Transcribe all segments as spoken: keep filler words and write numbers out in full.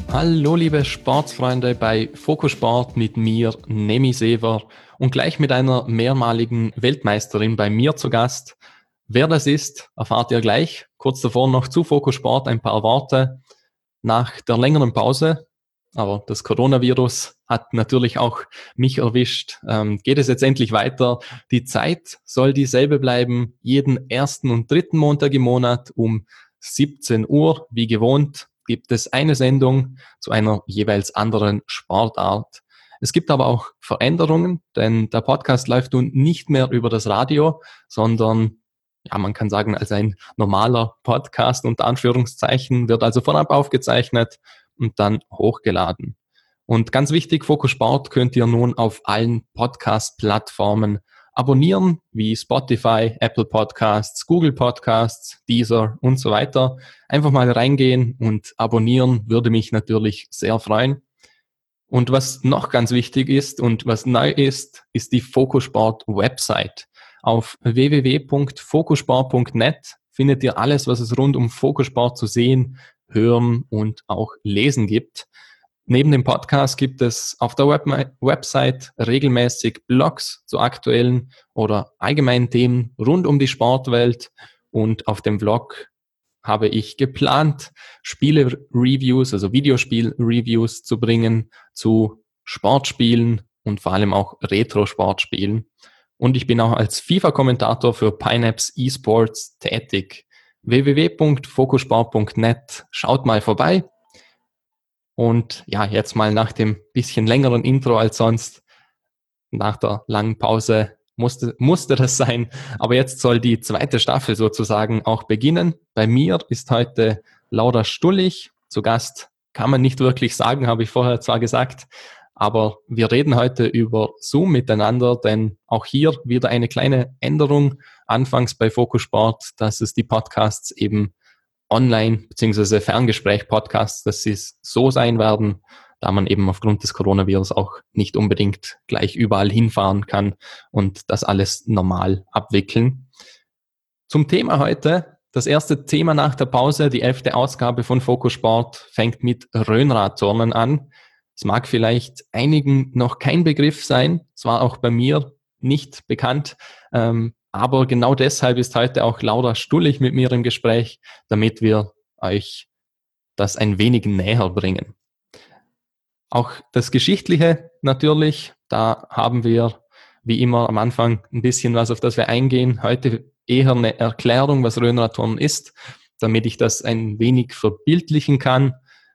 Hallo liebe Sportsfreunde bei Fokusport mit mir, Nemi Sever, und gleich mit einer mehrmaligen Weltmeisterin bei mir zu Gast. Wer das ist, erfahrt ihr gleich. Kurz davor noch zu Fokusport ein paar Worte. Nach der längeren Pause, aber das Coronavirus hat natürlich auch mich erwischt, ähm, geht es jetzt endlich weiter. Die Zeit soll dieselbe bleiben, jeden ersten und dritten Montag im Monat um siebzehn Uhr, wie gewohnt, gibt es eine Sendung zu einer jeweils anderen Sportart. Es gibt aber auch Veränderungen, denn der Podcast läuft nun nicht mehr über das Radio, sondern, ja, man kann sagen, als ein normaler Podcast unter Anführungszeichen, wird also vorab aufgezeichnet und dann hochgeladen. Und ganz wichtig, Fokusport könnt ihr nun auf allen Podcast-Plattformen abonnieren, wie Spotify, Apple Podcasts, Google Podcasts, Deezer und so weiter. Einfach mal reingehen und abonnieren, würde mich natürlich sehr freuen. Und was noch ganz wichtig ist und was neu ist, ist die Fokusport-Website. Auf w w w punkt fokusport punkt net findet ihr alles, was es rund um Fokusport zu sehen, hören und auch lesen gibt. Neben dem Podcast gibt es auf der Web- Website regelmäßig Blogs zu aktuellen oder allgemeinen Themen rund um die Sportwelt, und auf dem Blog habe ich geplant, Spiele-Reviews, also Videospiel-Reviews zu bringen zu Sportspielen und vor allem auch Retro-Sportspielen. Und ich bin auch als FIFA-Kommentator für Pineapps eSports tätig. w w w punkt fokusport punkt net, schaut mal vorbei. Und ja, jetzt mal nach dem bisschen längeren Intro als sonst, nach der langen Pause musste, musste das sein. Aber jetzt soll die zweite Staffel sozusagen auch beginnen. Bei mir ist heute Laura Stullig zu Gast. Kann man nicht wirklich sagen, habe ich vorher zwar gesagt. Aber wir reden heute über Zoom miteinander, denn auch hier wieder eine kleine Änderung. Anfangs bei Fokusport, dass es die Podcasts eben Online- bzw. Ferngespräch-Podcasts, dass sie so sein werden, da man eben aufgrund des Coronavirus auch nicht unbedingt gleich überall hinfahren kann und das alles normal abwickeln. Zum Thema heute, das erste Thema nach der Pause, die elfte Ausgabe von Fokusport, fängt mit Röhnradturnen an. Es mag vielleicht einigen noch kein Begriff sein, es war auch bei mir nicht bekannt, ähm, aber genau deshalb ist heute auch Laura Stullig mit mir im Gespräch, damit wir euch das ein wenig näher bringen. Auch das Geschichtliche natürlich, da haben wir wie immer am Anfang ein bisschen was, auf das wir eingehen. Heute eher eine Erklärung, was Röhnradturnen ist, damit ich das ein wenig verbildlichen kann.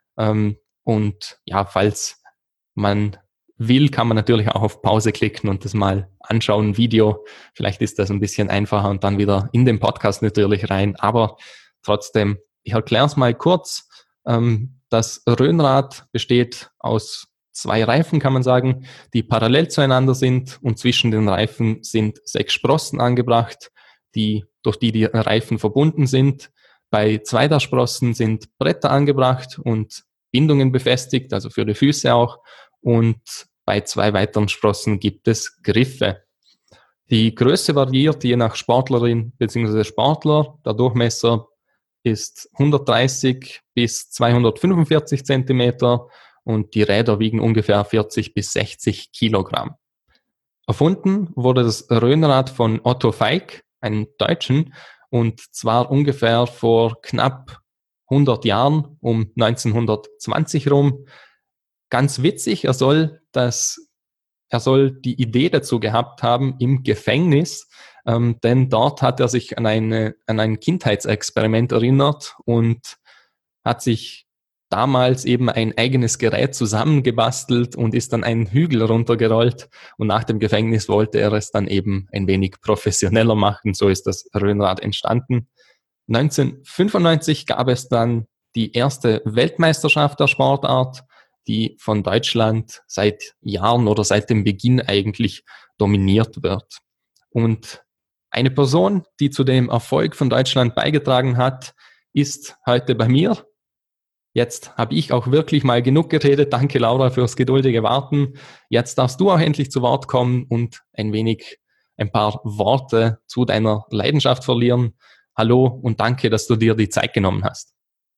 Und ja, falls man will, kann man natürlich auch auf Pause klicken und das mal anschauen, Video. Vielleicht ist das ein bisschen einfacher und dann wieder in den Podcast natürlich rein. Aber trotzdem, ich erkläre es mal kurz. Das Röhnrad besteht aus zwei Reifen, kann man sagen, die parallel zueinander sind, und zwischen den Reifen sind sechs Sprossen angebracht, die, durch die die Reifen verbunden sind. Bei zwei der Sprossen sind Bretter angebracht und Bindungen befestigt, also für die Füße auch. Und bei zwei weiteren Sprossen gibt es Griffe. Die Größe variiert je nach Sportlerin bzw. Sportler. Der Durchmesser ist hundertdreißig bis zweihundertfünfundvierzig Zentimeter und die Räder wiegen ungefähr vierzig bis sechzig Kilogramm. Erfunden wurde das Röhnrad von Otto Veik, einem Deutschen, und zwar ungefähr vor knapp hundert Jahren, um neunzehnhundertzwanzig rum. Ganz witzig, er soll das, er soll die Idee dazu gehabt haben im Gefängnis, ähm, denn dort hat er sich an, eine, an ein Kindheitsexperiment erinnert und hat sich damals eben ein eigenes Gerät zusammengebastelt und ist dann einen Hügel runtergerollt, und nach dem Gefängnis wollte er es dann eben ein wenig professioneller machen. So ist das Röhnrad entstanden. neunzehnhundertfünfundneunzig gab es dann die erste Weltmeisterschaft der Sportart, die von Deutschland seit Jahren oder seit dem Beginn eigentlich dominiert wird. Und eine Person, die zu dem Erfolg von Deutschland beigetragen hat, ist heute bei mir. Jetzt habe ich auch wirklich mal genug geredet. Danke, Laura, fürs geduldige Warten. Jetzt darfst du auch endlich zu Wort kommen und ein wenig ein paar Worte zu deiner Leidenschaft verlieren. Hallo und danke, dass du dir die Zeit genommen hast.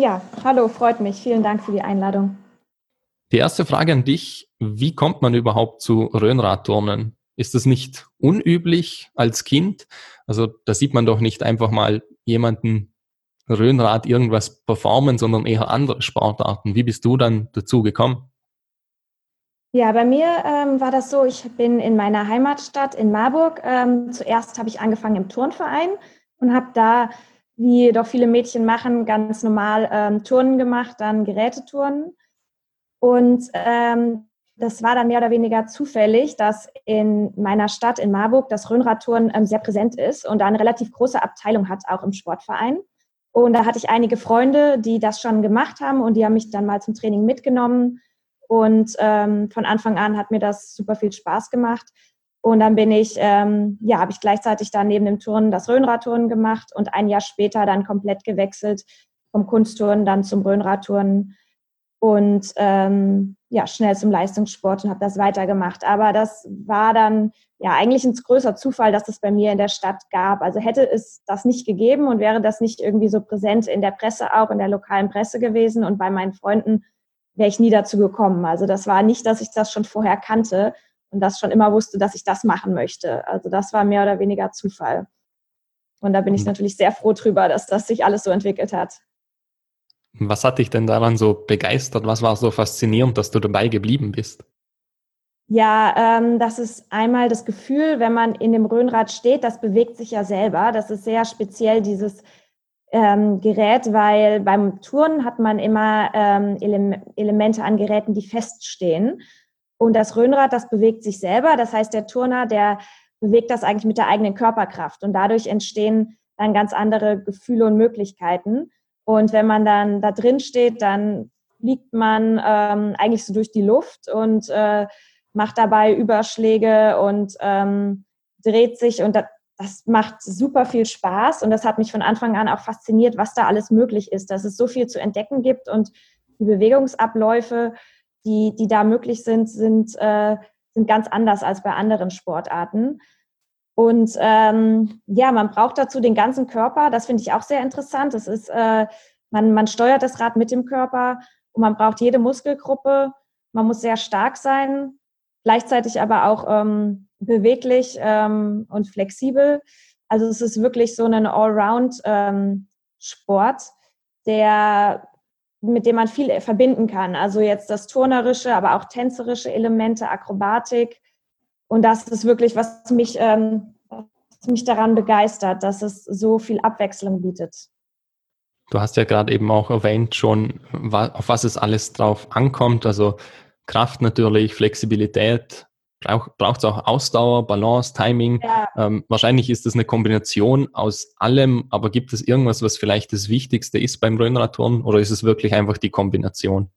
Ja, hallo, freut mich. Vielen Dank für die Einladung. Die erste Frage an dich: Wie kommt man überhaupt zu Rhönradturnen? Ist das nicht unüblich als Kind? Also da sieht man doch nicht einfach mal jemanden Rhönrad irgendwas performen, sondern eher andere Sportarten. Wie bist du dann dazu gekommen? Ja, bei mir ähm, war das so, ich bin in meiner Heimatstadt in Marburg. Ähm, zuerst habe ich angefangen im Turnverein und habe da, wie doch viele Mädchen machen, ganz normal ähm, Turnen gemacht, dann Geräteturnen. Und ähm, das war dann mehr oder weniger zufällig, dass in meiner Stadt in Marburg das Rhönradturnen ähm, sehr präsent ist und da eine relativ große Abteilung hat, auch im Sportverein. Und da hatte ich einige Freunde, die das schon gemacht haben und die haben mich dann mal zum Training mitgenommen. Und ähm, von Anfang an hat mir das super viel Spaß gemacht. Und dann bin ich, ähm, ja, habe ich gleichzeitig dann neben dem Turnen das Rhönradturnen gemacht und ein Jahr später dann komplett gewechselt vom Kunstturnen dann zum Rhönradturnen und ähm, ja, schnell zum Leistungssport und habe das weitergemacht. Aber das war dann ja eigentlich ein größer Zufall, dass es bei mir in der Stadt gab. Also hätte es das nicht gegeben und wäre das nicht irgendwie so präsent in der Presse auch, in der lokalen Presse gewesen und bei meinen Freunden, wäre ich nie dazu gekommen. Also das war nicht, dass ich das schon vorher kannte und das schon immer wusste, dass ich das machen möchte. Also das war mehr oder weniger Zufall. Und da bin ich natürlich sehr froh drüber, dass das sich alles so entwickelt hat. Was hat dich denn daran so begeistert? Was war so faszinierend, dass du dabei geblieben bist? Ja, ähm, das ist einmal das Gefühl, wenn man in dem Rhönrad steht, das bewegt sich ja selber. Das ist sehr speziell, dieses ähm, Gerät, weil beim Touren hat man immer ähm, Ele- Elemente an Geräten, die feststehen. Und das Rhönrad, das bewegt sich selber. Das heißt, der Turner, der bewegt das eigentlich mit der eigenen Körperkraft. Und dadurch entstehen dann ganz andere Gefühle und Möglichkeiten. Und wenn man dann da drin steht, dann fliegt man ähm, eigentlich so durch die Luft und äh, macht dabei Überschläge und ähm, dreht sich und das, das macht super viel Spaß und das hat mich von Anfang an auch fasziniert, was da alles möglich ist, dass es so viel zu entdecken gibt und die Bewegungsabläufe, die, die da möglich sind, sind, äh, sind ganz anders als bei anderen Sportarten. Und ähm, ja, man braucht dazu den ganzen Körper. Das finde ich auch sehr interessant. Das ist, äh, man, man steuert das Rad mit dem Körper und man braucht jede Muskelgruppe. Man muss sehr stark sein, gleichzeitig aber auch ähm, beweglich ähm, und flexibel. Also es ist wirklich so ein Allround-Sport, ähm, der mit dem man viel verbinden kann. Also jetzt das turnerische, aber auch tänzerische Elemente, Akrobatik. Und das ist wirklich, was mich, ähm, was mich daran begeistert, dass es so viel Abwechslung bietet. Du hast ja gerade eben auch erwähnt schon, auf was es alles drauf ankommt. Also Kraft natürlich, Flexibilität, braucht es auch Ausdauer, Balance, Timing. Ja, Ähm, wahrscheinlich ist das eine Kombination aus allem, aber gibt es irgendwas, was vielleicht das Wichtigste ist beim Rhönradturnen oder ist es wirklich einfach die Kombination?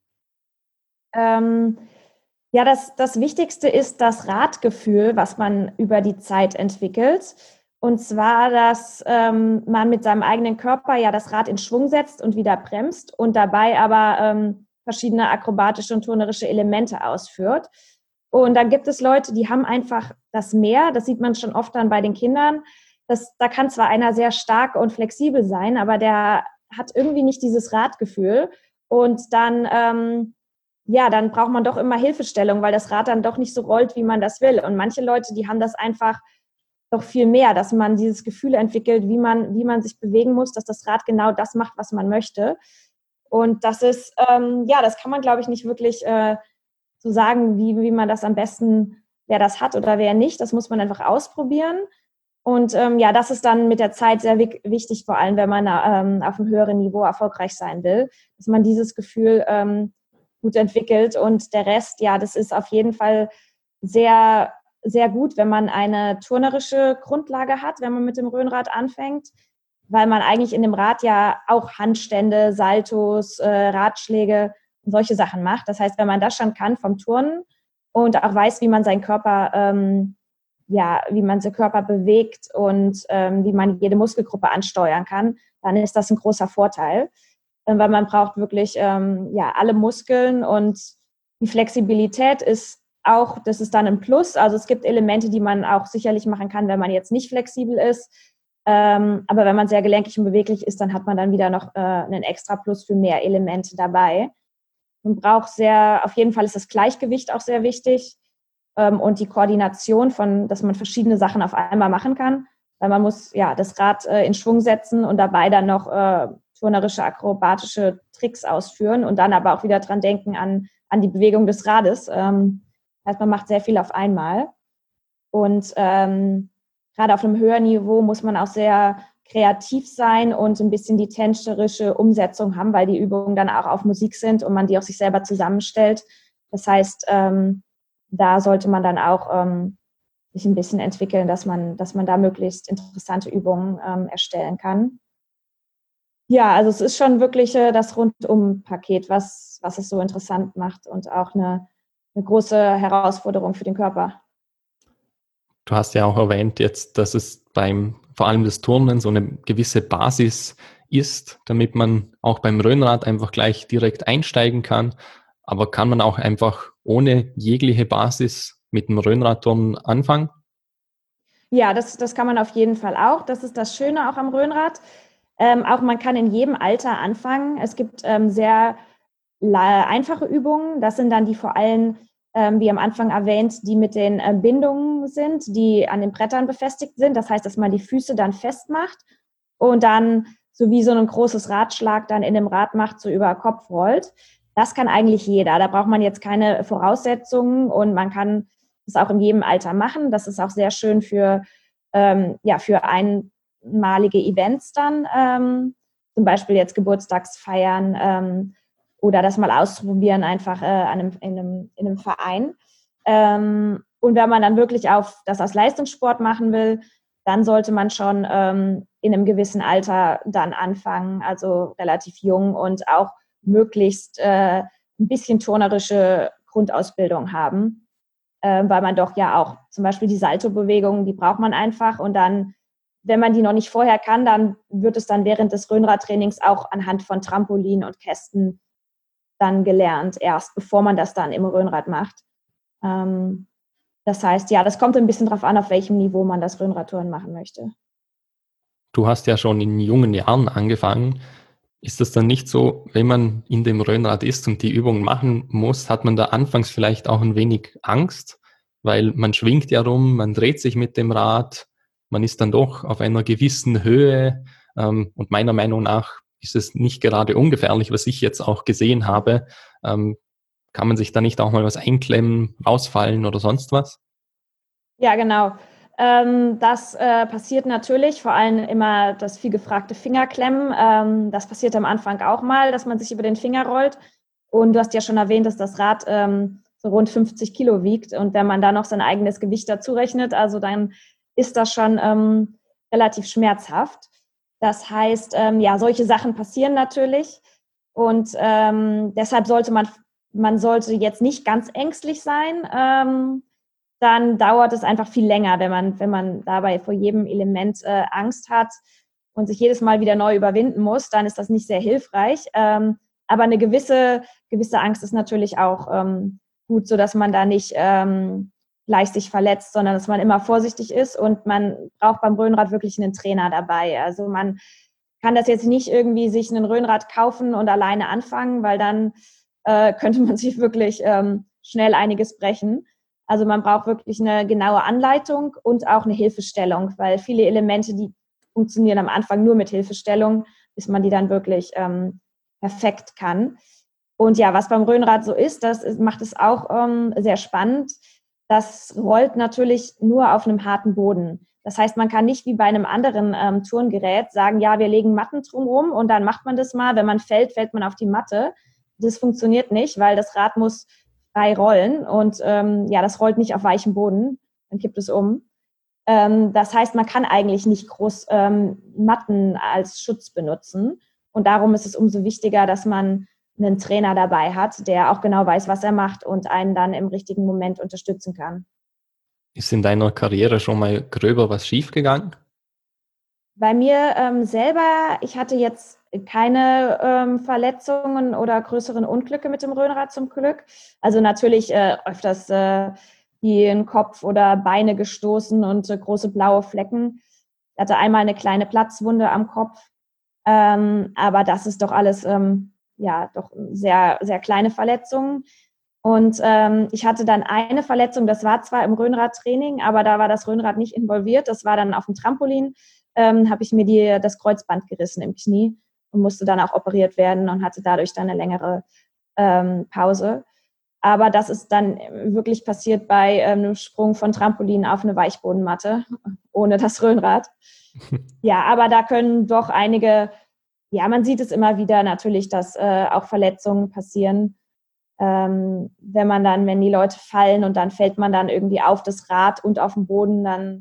ähm, ja das, das Wichtigste ist das Radgefühl, was man über die Zeit entwickelt. Und zwar, dass ähm, man mit seinem eigenen Körper ja das Rad in Schwung setzt und wieder bremst und dabei aber ähm, verschiedene akrobatische und turnerische Elemente ausführt. Und dann gibt es Leute, die haben einfach das mehr. Das sieht man schon oft dann bei den Kindern. Das, da kann zwar einer sehr stark und flexibel sein, aber der hat irgendwie nicht dieses Radgefühl. Und dann, ähm, ja, dann braucht man doch immer Hilfestellung, weil das Rad dann doch nicht so rollt, wie man das will. Und manche Leute, die haben das einfach doch viel mehr, dass man dieses Gefühl entwickelt, wie man, wie man sich bewegen muss, dass das Rad genau das macht, was man möchte. Und das ist, ähm, ja, das kann man, glaube ich, nicht wirklich äh, so sagen, wie, wie man das am besten, wer das hat oder wer nicht. Das muss man einfach ausprobieren. Und ähm, ja, das ist dann mit der Zeit sehr wichtig, vor allem wenn man ähm, auf einem höheren Niveau erfolgreich sein will, dass man dieses Gefühl ähm, gut entwickelt. Und der Rest, ja, das ist auf jeden Fall sehr, sehr gut, wenn man eine turnerische Grundlage hat, wenn man mit dem Rhönrad anfängt, weil man eigentlich in dem Rad ja auch Handstände, Saltos, äh, Radschläge und solche Sachen macht. Das heißt, wenn man das schon kann vom Turnen und auch weiß, wie man seinen Körper ähm, ja, wie man den Körper bewegt und ähm, wie man jede Muskelgruppe ansteuern kann, dann ist das ein großer Vorteil, äh, weil man braucht wirklich ähm, ja, alle Muskeln und die Flexibilität ist auch, das ist dann ein Plus. Also es gibt Elemente, die man auch sicherlich machen kann, wenn man jetzt nicht flexibel ist. Ähm, aber wenn man sehr gelenkig und beweglich ist, dann hat man dann wieder noch äh, einen extra Plus für mehr Elemente dabei. Man braucht sehr, auf jeden Fall ist das Gleichgewicht auch sehr wichtig ähm, und die Koordination von, dass man verschiedene Sachen auf einmal machen kann, weil man muss ja das Rad äh, in Schwung setzen und dabei dann noch äh, turnerische, akrobatische Tricks ausführen und dann aber auch wieder dran denken an, an die Bewegung des Rades. Ähm, das heißt, man macht sehr viel auf einmal. Und ähm, gerade auf einem höheren Niveau muss man auch sehr kreativ sein und ein bisschen die tänzerische Umsetzung haben, weil die Übungen dann auch auf Musik sind und man die auch sich selber zusammenstellt. Das heißt, ähm, da sollte man dann auch ähm, sich ein bisschen entwickeln, dass man, dass man da möglichst interessante Übungen ähm, erstellen kann. Ja, also es ist schon wirklich äh, das Rundum-Paket, was, was es so interessant macht und auch eine, eine große Herausforderung für den Körper. Du hast ja auch erwähnt jetzt, dass es beim, vor allem das Turnen, so eine gewisse Basis ist, damit man auch beim Rhönrad einfach gleich direkt einsteigen kann. Aber kann man auch einfach ohne jegliche Basis mit dem Rhönradturnen anfangen? Ja, das, das kann man auf jeden Fall auch. Das ist das Schöne auch am Rhönrad. Ähm, auch man kann in jedem Alter anfangen. Es gibt ähm, sehr einfache Übungen. Das sind dann die vor allem, ähm, wie am Anfang erwähnt, die mit den äh, Bindungen sind, die an den Brettern befestigt sind. Das heißt, dass man die Füße dann festmacht und dann so wie so ein großes Radschlag dann in dem Rad macht, so über Kopf rollt. Das kann eigentlich jeder. Da braucht man jetzt keine Voraussetzungen und man kann es auch in jedem Alter machen. Das ist auch sehr schön für, ähm, ja, für einmalige Events dann, ähm, zum Beispiel jetzt Geburtstagsfeiern ähm, oder das mal auszuprobieren einfach äh, an einem, in, einem, in einem Verein. Ähm, und wenn man dann wirklich auf das als Leistungssport machen will, dann sollte man schon ähm, in einem gewissen Alter dann anfangen, also relativ jung und auch möglichst äh, ein bisschen turnerische Grundausbildung haben, äh, weil man doch ja auch zum Beispiel die Salto-Bewegungen, die braucht man einfach und dann, wenn man die noch nicht vorher kann, dann wird es dann während des Rhönradtrainings auch anhand von Trampolin und Kästen dann gelernt, erst bevor man das dann im Rhönrad macht. Ähm, das heißt, ja, das kommt ein bisschen drauf an, auf welchem Niveau man das Rhönradtouren machen möchte. Du hast ja schon in jungen Jahren angefangen. Ist das dann nicht so, wenn man in dem Rhönrad ist und die Übungen machen muss, hat man da anfangs vielleicht auch ein wenig Angst, weil man schwingt ja rum, man dreht sich mit dem Rad, man ist dann doch auf einer gewissen Höhe ähm, und meiner Meinung nach ist es nicht gerade ungefährlich, was ich jetzt auch gesehen habe. Ähm, kann man sich da nicht auch mal was einklemmen, rausfallen oder sonst was? Ja, genau. Ähm, das äh, passiert natürlich, vor allem immer das viel gefragte Fingerklemmen. Ähm, das passiert am Anfang auch mal, dass man sich über den Finger rollt. Und du hast ja schon erwähnt, dass das Rad ähm, so rund fünfzig Kilo wiegt. Und wenn man da noch sein eigenes Gewicht dazu rechnet, also dann ist das schon ähm, relativ schmerzhaft. Das heißt, ähm, ja, solche Sachen passieren natürlich. Und ähm, deshalb sollte man, man sollte jetzt nicht ganz ängstlich sein. Ähm, dann dauert es einfach viel länger, wenn man, wenn man dabei vor jedem Element äh, Angst hat und sich jedes Mal wieder neu überwinden muss, dann ist das nicht sehr hilfreich. Ähm, aber eine gewisse, gewisse Angst ist natürlich auch ähm, gut, sodass man da nicht ähm, gleich sich verletzt, sondern dass man immer vorsichtig ist und man braucht beim Rhönrad wirklich einen Trainer dabei. Also man kann das jetzt nicht irgendwie sich einen Rhönrad kaufen und alleine anfangen, weil dann äh, könnte man sich wirklich ähm, schnell einiges brechen. Also man braucht wirklich eine genaue Anleitung und auch eine Hilfestellung, weil viele Elemente, die funktionieren am Anfang nur mit Hilfestellung, bis man die dann wirklich ähm, perfekt kann. Und ja, was beim Rhönrad so ist, das ist, macht es auch ähm, sehr spannend. Das rollt natürlich nur auf einem harten Boden. Das heißt, man kann nicht wie bei einem anderen ähm, Turngerät sagen, ja, wir legen Matten drumherum und dann macht man das mal. Wenn man fällt, fällt man auf die Matte. Das funktioniert nicht, weil das Rad muss frei rollen und ähm, ja, das rollt nicht auf weichem Boden, dann kippt es um. Ähm, das heißt, man kann eigentlich nicht groß ähm, Matten als Schutz benutzen und darum ist es umso wichtiger, dass man einen Trainer dabei hat, der auch genau weiß, was er macht und einen dann im richtigen Moment unterstützen kann. Ist in deiner Karriere schon mal gröber was schiefgegangen? Bei mir ähm, selber, ich hatte jetzt keine ähm, Verletzungen oder größeren Unglücke mit dem Rhönrad zum Glück. Also natürlich äh, öfters äh, die in Kopf oder Beine gestoßen und äh, große blaue Flecken. Er hatte einmal eine kleine Platzwunde am Kopf, ähm, aber das ist doch alles, ähm, ja, doch sehr, sehr kleine Verletzungen. Und ähm, ich hatte dann eine Verletzung, das war zwar im Rhönradtraining, aber da war das Rhönrad nicht involviert. Das war dann auf dem Trampolin, ähm, habe ich mir die, das Kreuzband gerissen im Knie und musste dann auch operiert werden und hatte dadurch dann eine längere ähm, Pause. Aber das ist dann wirklich passiert bei ähm, einem Sprung von Trampolin auf eine Weichbodenmatte, ohne das Rhönrad. Ja, aber da können doch einige, ja, man sieht es immer wieder natürlich, dass äh, auch Verletzungen passieren. Ähm, wenn man dann, wenn die Leute fallen und dann fällt man dann irgendwie auf das Rad und auf den Boden, dann,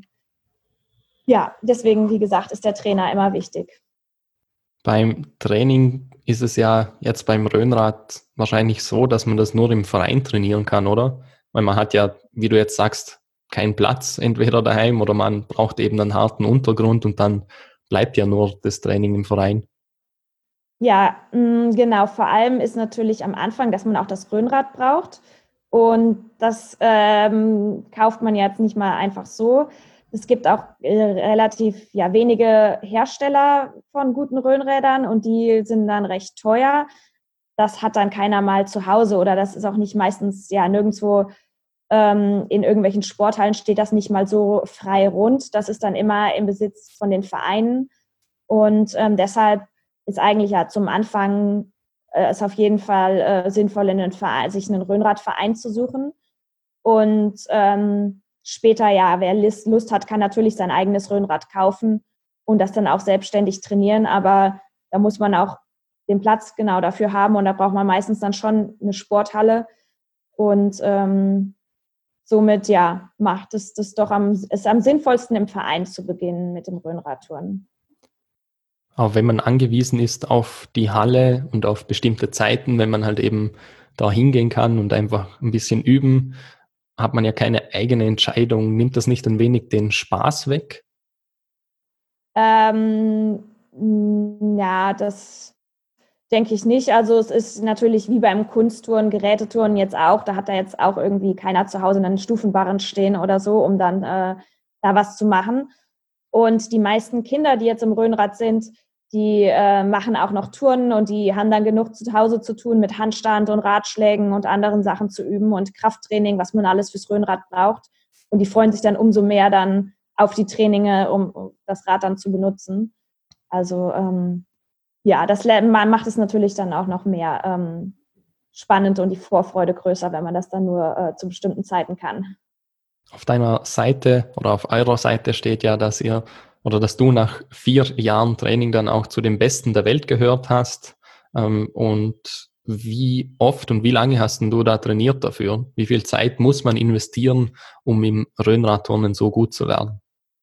ja, deswegen, wie gesagt, ist der Trainer immer wichtig. Beim Training ist es ja jetzt beim Rhönrad wahrscheinlich so, dass man das nur im Verein trainieren kann, oder? Weil man hat ja, wie du jetzt sagst, keinen Platz entweder daheim oder man braucht eben einen harten Untergrund und dann bleibt ja nur das Training im Verein. Ja, mh, genau. Vor allem ist natürlich am Anfang, dass man auch das Rhönrad braucht. Und das ähm, kauft man jetzt nicht mal einfach so. Es gibt auch äh, relativ ja, wenige Hersteller von guten Rhönrädern und die sind dann recht teuer. Das hat dann keiner mal zu Hause oder das ist auch nicht meistens, ja, nirgendwo ähm, in irgendwelchen Sporthallen steht das nicht mal so frei rund. Das ist dann immer im Besitz von den Vereinen. Und ähm, deshalb ist eigentlich ja zum Anfang äh, ist auf jeden Fall äh, sinnvoll, in einen Verein, sich einen Rhönradverein zu suchen. Und ähm, später, ja, wer Lust hat, kann natürlich sein eigenes Rhönrad kaufen und das dann auch selbstständig trainieren. Aber da muss man auch den Platz genau dafür haben und da braucht man meistens dann schon eine Sporthalle. Und ähm, somit, ja, macht es das doch am, ist am sinnvollsten im Verein zu beginnen mit dem Rhönradtouren. Aber wenn man angewiesen ist auf die Halle und auf bestimmte Zeiten, wenn man halt eben da hingehen kann und einfach ein bisschen üben, hat man ja keine eigene Entscheidung. Nimmt das nicht ein wenig den Spaß weg? Ähm, ja, das denke ich nicht. Also es ist natürlich wie beim Kunsttouren, Gerätetouren jetzt auch. Da hat da jetzt auch irgendwie keiner zu Hause einen Stufenbarren stehen oder so, um dann äh, da was zu machen. Und die meisten Kinder, die jetzt im Rhönrad sind, die äh, machen auch noch Touren und die haben dann genug zu Hause zu tun mit Handstand und Ratschlägen und anderen Sachen zu üben und Krafttraining, was man alles fürs Rhönrad braucht. Und die freuen sich dann umso mehr dann auf die Traininge, um, um das Rad dann zu benutzen. Also ähm, ja, das man macht es natürlich dann auch noch mehr ähm, spannend und die Vorfreude größer, wenn man das dann nur äh, zu bestimmten Zeiten kann. Auf deiner Seite oder auf eurer Seite steht ja, dass ihr oder dass du nach vier Jahren Training dann auch zu den Besten der Welt gehört hast. Ähm, und wie oft und wie lange hast denn du da trainiert dafür? Wie viel Zeit muss man investieren, um im Rhönradturnen so gut zu werden?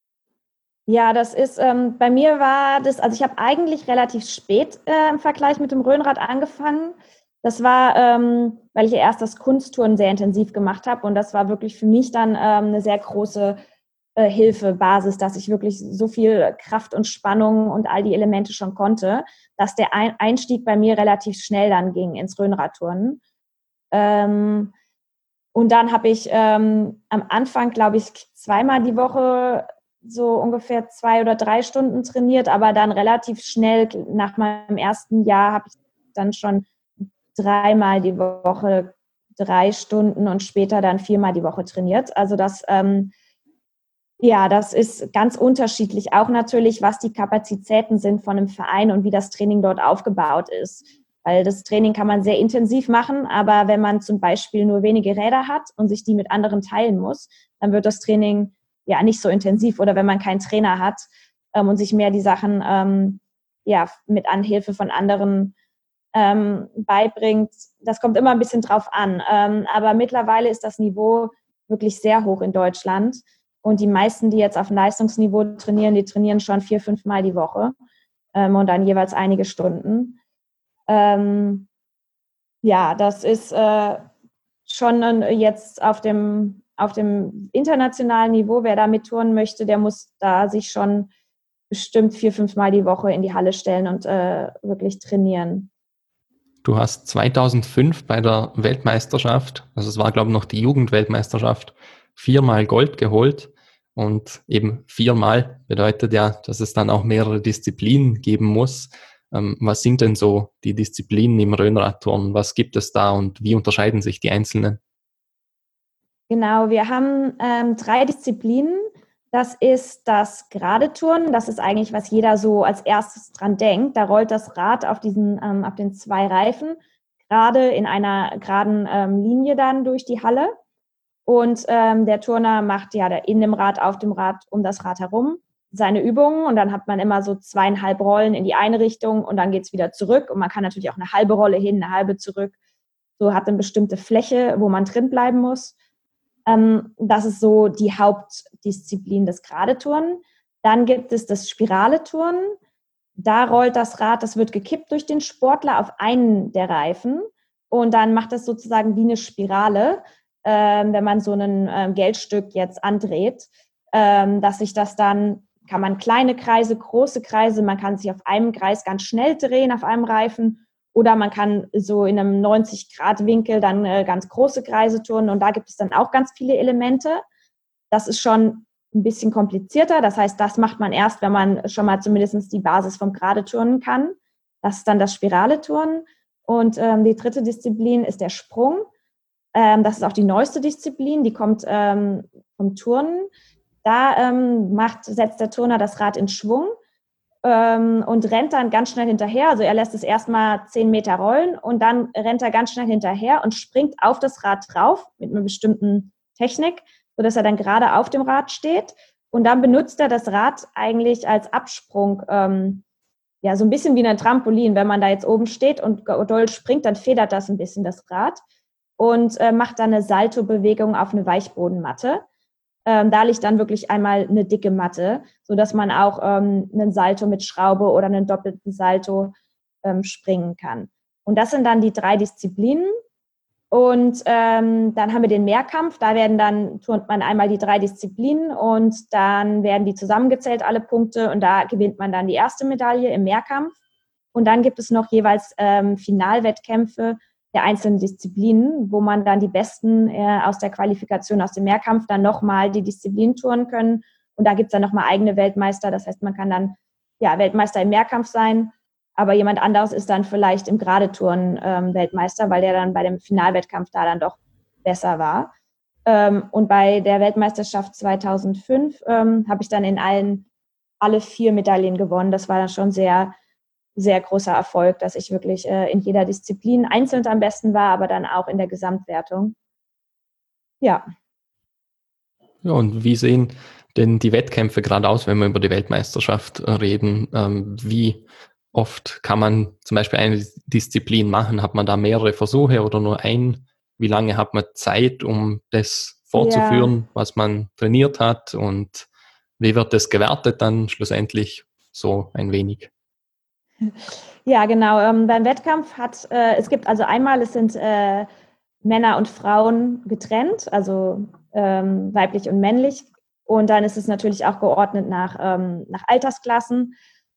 Ja, das ist, ähm, bei mir war das, also ich habe eigentlich relativ spät äh, im Vergleich mit dem Rhönrad angefangen. Das war, ähm, weil ich erst das Kunsttouren sehr intensiv gemacht habe und das war wirklich für mich dann ähm, eine sehr große äh, Hilfe, Basis, dass ich wirklich so viel Kraft und Spannung und all die Elemente schon konnte, dass der Ein- Einstieg bei mir relativ schnell dann ging ins Rhönradturnen. Ähm, und dann habe ich ähm, am Anfang, glaube ich, zweimal die Woche so ungefähr zwei oder drei Stunden trainiert, aber dann relativ schnell nach meinem ersten Jahr habe ich dann schon dreimal die Woche drei Stunden und später dann viermal die Woche trainiert. Also das, ähm, ja, das ist ganz unterschiedlich. Auch natürlich, was die Kapazitäten sind von einem Verein und wie das Training dort aufgebaut ist. Weil das Training kann man sehr intensiv machen, aber wenn man zum Beispiel nur wenige Räder hat und sich die mit anderen teilen muss, dann wird das Training ja nicht so intensiv. Oder wenn man keinen Trainer hat ähm, und sich mehr die Sachen ähm, ja, mit Anhilfe von anderen ähm, beibringt, das kommt immer ein bisschen drauf an. Ähm, aber mittlerweile ist das Niveau wirklich sehr hoch in Deutschland. Und die meisten, die jetzt auf Leistungsniveau trainieren, die trainieren schon vier, fünf Mal die Woche ähm, und dann jeweils einige Stunden. Ähm, ja, das ist äh, schon äh, jetzt auf dem, auf dem internationalen Niveau. Wer da mittouren möchte, der muss da sich schon bestimmt vier, fünf Mal die Woche in die Halle stellen und äh, wirklich trainieren. Du hast zweitausendfünf bei der Weltmeisterschaft, also es war glaube ich noch die Jugendweltmeisterschaft, viermal Gold geholt. Und eben viermal bedeutet ja, dass es dann auch mehrere Disziplinen geben muss. Ähm, was sind denn so die Disziplinen im Rhönradturnen? Was gibt es da und wie unterscheiden sich die einzelnen? Genau, wir haben ähm, drei Disziplinen. Das ist das gerade Turnen. Das ist eigentlich, was jeder so als erstes dran denkt. Da rollt das Rad auf diesen, ähm, auf den zwei Reifen gerade in einer geraden ähm, Linie dann durch die Halle. Und ähm, der Turner macht ja in dem Rad, auf dem Rad, um das Rad herum seine Übungen. Und dann hat man immer so zweieinhalb Rollen in die eine Richtung und dann geht es wieder zurück. Und man kann natürlich auch eine halbe Rolle hin, eine halbe zurück. So hat eine bestimmte Fläche, wo man drin bleiben muss. Ähm, das ist so die Hauptdisziplin des Geradeturnen. Dann gibt es das Spirale-Turnen. Da rollt das Rad, das wird gekippt durch den Sportler auf einen der Reifen und dann macht das sozusagen wie eine Spirale, ähm, wenn man so ein ähm, Geldstück jetzt andreht, ähm, dass sich das dann, kann man kleine Kreise, große Kreise, man kann sich auf einem Kreis ganz schnell drehen, auf einem Reifen, oder man kann so in einem neunzig-Grad-Winkel dann äh, ganz große Kreise turnen und da gibt es dann auch ganz viele Elemente. Das ist schon ein bisschen komplizierter. Das heißt, das macht man erst, wenn man schon mal zumindest die Basis vom Gerade-Turnen kann. Das ist dann das Spirale-Turnen. Und ähm, die dritte Disziplin ist der Sprung. Ähm, das ist auch die neueste Disziplin, die kommt ähm, vom Turnen. Da ähm, macht, setzt der Turner das Rad in Schwung ähm, und rennt dann ganz schnell hinterher. Also er lässt es erstmal zehn Meter rollen und dann rennt er ganz schnell hinterher und springt auf das Rad drauf mit einer bestimmten Technik, sodass er dann gerade auf dem Rad steht. Und dann benutzt er das Rad eigentlich als Absprung, ähm, ja, so ein bisschen wie ein Trampolin. Wenn man da jetzt oben steht und doll springt, dann federt das ein bisschen das Rad und äh, macht dann eine Salto-Bewegung auf eine Weichbodenmatte. Ähm, da liegt dann wirklich einmal eine dicke Matte, sodass man auch ähm, einen Salto mit Schraube oder einen doppelten Salto ähm, springen kann. Und das sind dann die drei Disziplinen. Und ähm, dann haben wir den Mehrkampf. Da werden dann, turnt man einmal die drei Disziplinen und dann werden die zusammengezählt, alle Punkte. Und da gewinnt man dann die erste Medaille im Mehrkampf. Und dann gibt es noch jeweils ähm, Finalwettkämpfe der einzelnen Disziplinen, wo man dann die Besten äh, aus der Qualifikation, aus dem Mehrkampf dann nochmal die Disziplin touren können. Und da gibt es dann nochmal eigene Weltmeister. Das heißt, man kann dann ja, Weltmeister im Mehrkampf sein, aber jemand anderes ist dann vielleicht im Geradeturnen ähm, Weltmeister, weil der dann bei dem Finalwettkampf da dann doch besser war. Ähm, und bei der Weltmeisterschaft zweitausendfünf ähm, habe ich dann in allen alle vier Medaillen gewonnen. Das war dann schon sehr, sehr großer Erfolg, dass ich wirklich äh, in jeder Disziplin einzeln am besten war, aber dann auch in der Gesamtwertung. Ja. Ja, und wie sehen denn die Wettkämpfe gerade aus, wenn wir über die Weltmeisterschaft reden? Ähm, wie oft kann man zum Beispiel eine Disziplin machen? Hat man da mehrere Versuche oder nur ein? Wie lange hat man Zeit, um das fortzuführen, ja, was man trainiert hat? Und wie wird das gewertet dann schlussendlich? So ein wenig. Ja, genau. Ähm, beim Wettkampf hat, äh, es gibt also einmal, es sind äh, Männer und Frauen getrennt, also ähm, weiblich und männlich. Und dann ist es natürlich auch geordnet nach, ähm, nach Altersklassen.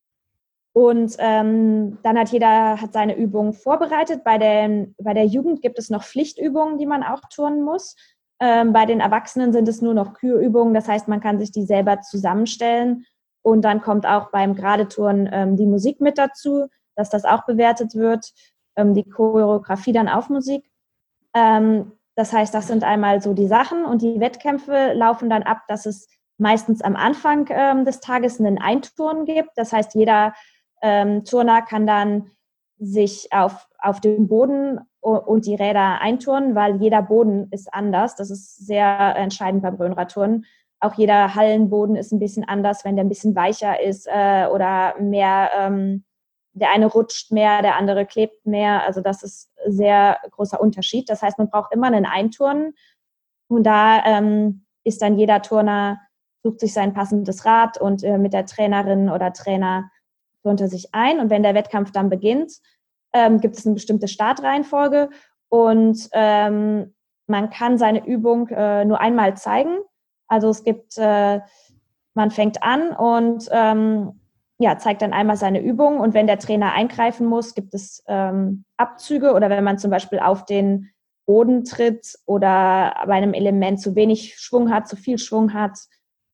Und ähm, dann hat jeder hat seine Übungen vorbereitet. Bei, den, bei der Jugend gibt es noch Pflichtübungen, die man auch turnen muss. Ähm, bei den Erwachsenen sind es nur noch Kürübungen. Das heißt, man kann sich die selber zusammenstellen. Und dann kommt auch beim Geradeturnen ähm, die Musik mit dazu, dass das auch bewertet wird. Ähm, die Choreografie dann auf Musik. Ähm, das heißt, das sind einmal so die Sachen. Und die Wettkämpfe laufen dann ab, dass es meistens am Anfang ähm, des Tages einen Einturnen gibt. Das heißt, jeder Ähm, Turner kann dann sich auf, auf den Boden und die Räder einturnen, weil jeder Boden ist anders. Das ist sehr entscheidend beim Rhönradturnen. Auch jeder Hallenboden ist ein bisschen anders, wenn der ein bisschen weicher ist äh, oder mehr, ähm, der eine rutscht mehr, der andere klebt mehr. Also das ist ein sehr großer Unterschied. Das heißt, man braucht immer einen Einturnen und da ähm, ist dann jeder Turner, sucht sich sein passendes Rad und äh, mit der Trainerin oder Trainer turnt sich ein und wenn der Wettkampf dann beginnt, ähm, gibt es eine bestimmte Startreihenfolge und ähm, man kann seine Übung äh, nur einmal zeigen. Also es gibt, äh, man fängt an und ähm, ja, zeigt dann einmal seine Übung und wenn der Trainer eingreifen muss, gibt es ähm, Abzüge oder wenn man zum Beispiel auf den Boden tritt oder bei einem Element zu wenig Schwung hat, zu viel Schwung hat,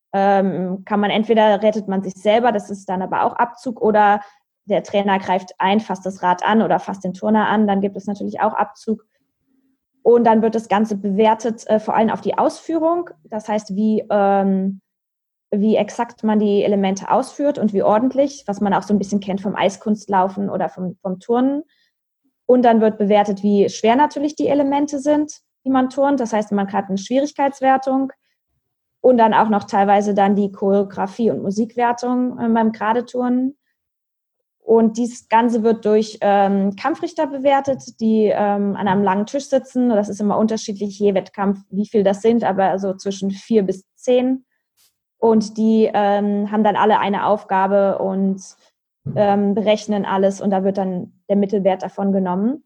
ähm, kann man entweder rettet man sich selber, das ist dann aber auch Abzug, oder der Trainer greift ein, fasst das Rad an oder fasst den Turner an, dann gibt es natürlich auch Abzug. Und dann wird das Ganze bewertet, äh, vor allem auf die Ausführung, das heißt, wie, ähm, wie exakt man die Elemente ausführt und wie ordentlich, was man auch so ein bisschen kennt vom Eiskunstlaufen oder vom, vom Turnen. Und dann wird bewertet, wie schwer natürlich die Elemente sind, die man turnt. Das heißt, man hat eine Schwierigkeitswertung und dann auch noch teilweise dann die Choreografie- und Musikwertung äh, beim Geradeturnen. Und dieses Ganze wird durch ähm, Kampfrichter bewertet, die ähm, an einem langen Tisch sitzen. Das ist immer unterschiedlich, je Wettkampf, wie viel das sind, aber so zwischen vier bis zehn. Und die ähm, haben dann alle eine Aufgabe und ähm, berechnen alles und da wird dann der Mittelwert davon genommen.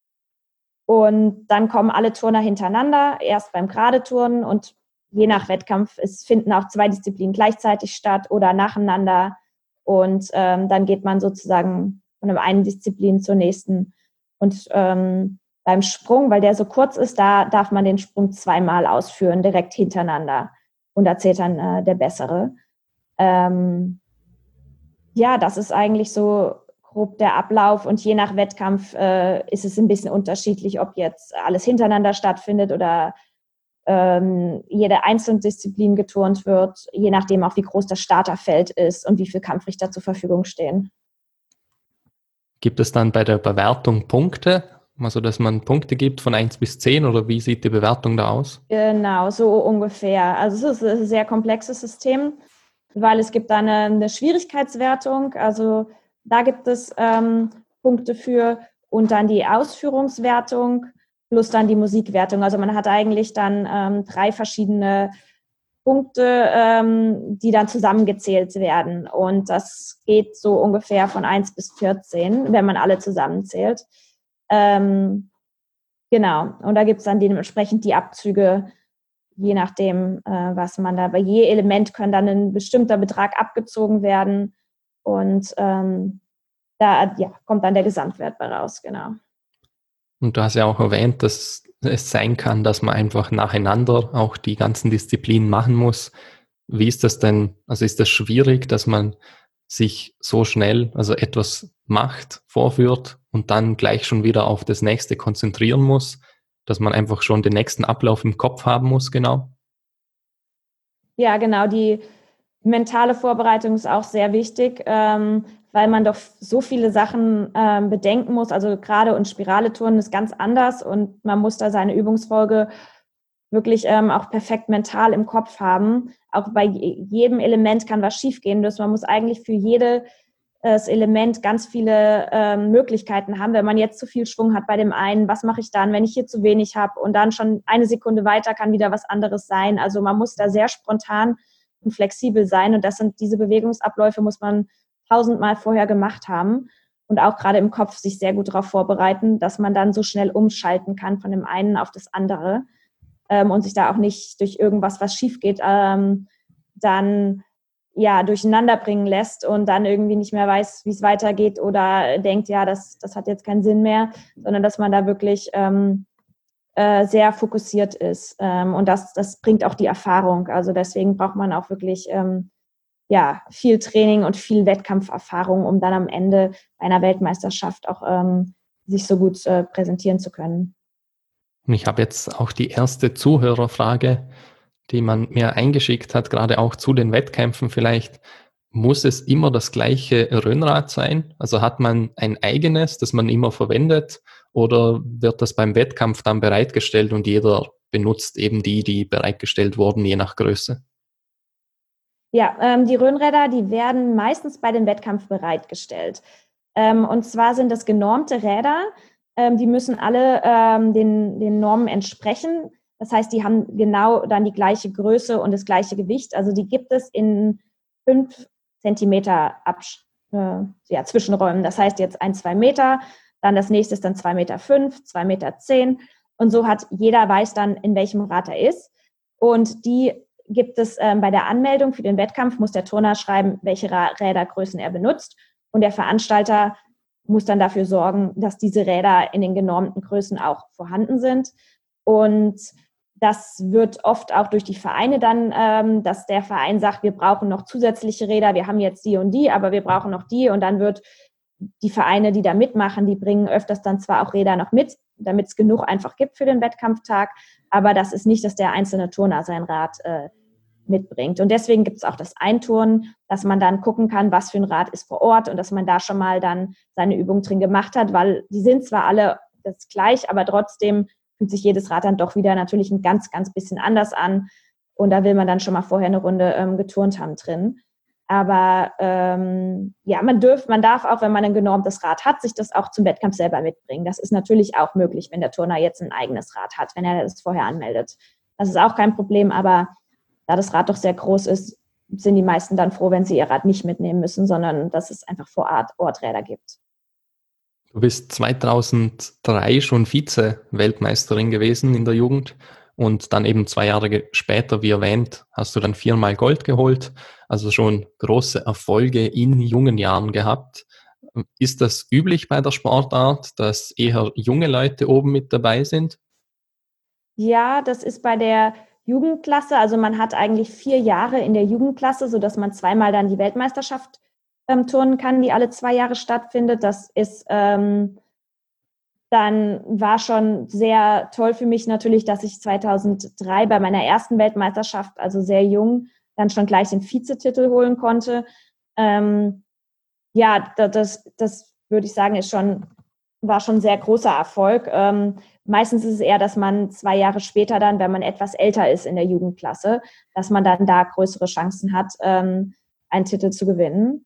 Und dann kommen alle Turner hintereinander, erst beim Geradeturnen und je nach Wettkampf, es finden auch zwei Disziplinen gleichzeitig statt oder nacheinander. Und ähm, dann geht man sozusagen von der einen Disziplin zur nächsten. Und ähm, beim Sprung, weil der so kurz ist, da darf man den Sprung zweimal ausführen, direkt hintereinander. Und da zählt dann äh, der Bessere. Ähm, ja, das ist eigentlich so grob der Ablauf. Und je nach Wettkampf äh, ist es ein bisschen unterschiedlich, ob jetzt alles hintereinander stattfindet oder ähm, jede einzelne Disziplin geturnt wird, je nachdem auch, wie groß das Starterfeld ist und wie viele Kampfrichter zur Verfügung stehen. Gibt es dann bei der Bewertung Punkte, also dass man Punkte gibt von eins bis zehn oder wie sieht die Bewertung da aus? Genau, so ungefähr. Also es ist ein sehr komplexes System, weil es gibt eine, eine Schwierigkeitswertung, also da gibt es ähm, Punkte für und dann die Ausführungswertung plus dann die Musikwertung. Also man hat eigentlich dann ähm, drei verschiedene Punkte, ähm, die dann zusammengezählt werden. Und das geht so ungefähr von eins bis vierzehn, wenn man alle zusammenzählt. Ähm, genau. Und da gibt es dann dementsprechend die Abzüge, je nachdem, äh, was man da, bei je Element können dann ein bestimmter Betrag abgezogen werden. Und ähm, da ja, kommt dann der Gesamtwert bei raus, genau. Und du hast ja auch erwähnt, dass es sein kann, dass man einfach nacheinander auch die ganzen Disziplinen machen muss. Wie ist das denn? Also ist das schwierig, dass man sich so schnell, also etwas macht, vorführt und dann gleich schon wieder auf das nächste konzentrieren muss, dass man einfach schon den nächsten Ablauf im Kopf haben muss, genau? Ja, genau. Die mentale Vorbereitung ist auch sehr wichtig, ähm, weil man doch so viele Sachen ähm, bedenken muss. Also gerade und Spirale-Turnen ist ganz anders und man muss da seine Übungsfolge wirklich ähm, auch perfekt mental im Kopf haben. Auch bei jedem Element kann was schiefgehen. Das, man muss eigentlich für jedes Element ganz viele ähm, Möglichkeiten haben. Wenn man jetzt zu viel Schwung hat bei dem einen, was mache ich dann, wenn ich hier zu wenig habe? Und dann schon eine Sekunde weiter kann wieder was anderes sein. Also man muss da sehr spontan und flexibel sein. Und das sind diese Bewegungsabläufe, muss man tausendmal vorher gemacht haben. Und auch gerade im Kopf sich sehr gut darauf vorbereiten, dass man dann so schnell umschalten kann von dem einen auf das andere. Ähm, und sich da auch nicht durch irgendwas, was schief geht, ähm, dann ja durcheinander bringen lässt und dann irgendwie nicht mehr weiß, wie es weitergeht oder denkt, ja, das, das hat jetzt keinen Sinn mehr, sondern dass man da wirklich ähm, äh, sehr fokussiert ist. Ähm, und das, das bringt auch die Erfahrung. Also deswegen braucht man auch wirklich ähm, ja, viel Training und viel Wettkampferfahrung, um dann am Ende einer Weltmeisterschaft auch ähm, sich so gut äh, präsentieren zu können. Und ich habe jetzt auch die erste Zuhörerfrage, die man mir eingeschickt hat, gerade auch zu den Wettkämpfen vielleicht. Muss es immer das gleiche Röhnrad sein? Also hat man ein eigenes, das man immer verwendet, oder wird das beim Wettkampf dann bereitgestellt und jeder benutzt eben die, die bereitgestellt wurden, je nach Größe? Ja, ähm, die Röhnräder, die werden meistens bei dem Wettkampf bereitgestellt. Ähm, und zwar sind das genormte Räder, ähm, die müssen alle ähm, den, den Normen entsprechen. Das heißt, die haben genau dann die gleiche Größe und das gleiche Gewicht. Also die gibt es in fünf Zentimeter Absch äh, ja, Zwischenräumen. Das heißt jetzt ein, zwei Meter, dann das nächste ist dann zwei Meter fünf, zwei Meter zehn. Und so hat jeder weiß dann, in welchem Rad er ist. Und die gibt es ähm, bei der Anmeldung für den Wettkampf, muss der Turner schreiben, welche Rädergrößen er benutzt. Und der Veranstalter muss dann dafür sorgen, dass diese Räder in den genormten Größen auch vorhanden sind. Und das wird oft auch durch die Vereine dann, ähm, dass der Verein sagt, wir brauchen noch zusätzliche Räder, wir haben jetzt die und die, aber wir brauchen noch die. Und dann wird die Vereine, die da mitmachen, die bringen öfters dann zwar auch Räder noch mit, damit es genug einfach gibt für den Wettkampftag, aber das ist nicht, dass der einzelne Turner sein Rad äh, mitbringt. Und deswegen gibt es auch das Einturnen, dass man dann gucken kann, was für ein Rad ist vor Ort und dass man da schon mal dann seine Übung drin gemacht hat, weil die sind zwar alle das gleich, aber trotzdem fühlt sich jedes Rad dann doch wieder natürlich ein ganz, ganz bisschen anders an. Und da will man dann schon mal vorher eine Runde ähm, geturnt haben drin. Aber ähm, ja, man, dürf, man darf auch, wenn man ein genormtes Rad hat, sich das auch zum Wettkampf selber mitbringen. Das ist natürlich auch möglich, wenn der Turner jetzt ein eigenes Rad hat, wenn er das vorher anmeldet. Das ist auch kein Problem, aber da das Rad doch sehr groß ist, sind die meisten dann froh, wenn sie ihr Rad nicht mitnehmen müssen, sondern dass es einfach vor Ort, Ort Räder gibt. Du bist zweitausenddrei schon Vize-Weltmeisterin gewesen in der Jugend und dann eben zwei Jahre später, wie erwähnt, hast du dann viermal Gold geholt, also schon große Erfolge in jungen Jahren gehabt. Ist das üblich bei der Sportart, dass eher junge Leute oben mit dabei sind? Ja, das ist bei der Jugendklasse, also man hat eigentlich vier Jahre in der Jugendklasse, sodass man zweimal dann die Weltmeisterschaft ähm, turnen kann, die alle zwei Jahre stattfindet. Das ist ähm, dann war schon sehr toll für mich natürlich, dass ich zweitausenddrei bei meiner ersten Weltmeisterschaft, also sehr jung, dann schon gleich den Vizetitel holen konnte. Ähm, ja, das, das würde ich sagen, ist schon, war schon ein sehr großer Erfolg. Ähm, meistens ist es eher, dass man zwei Jahre später dann, wenn man etwas älter ist in der Jugendklasse, dass man dann da größere Chancen hat, ähm, einen Titel zu gewinnen.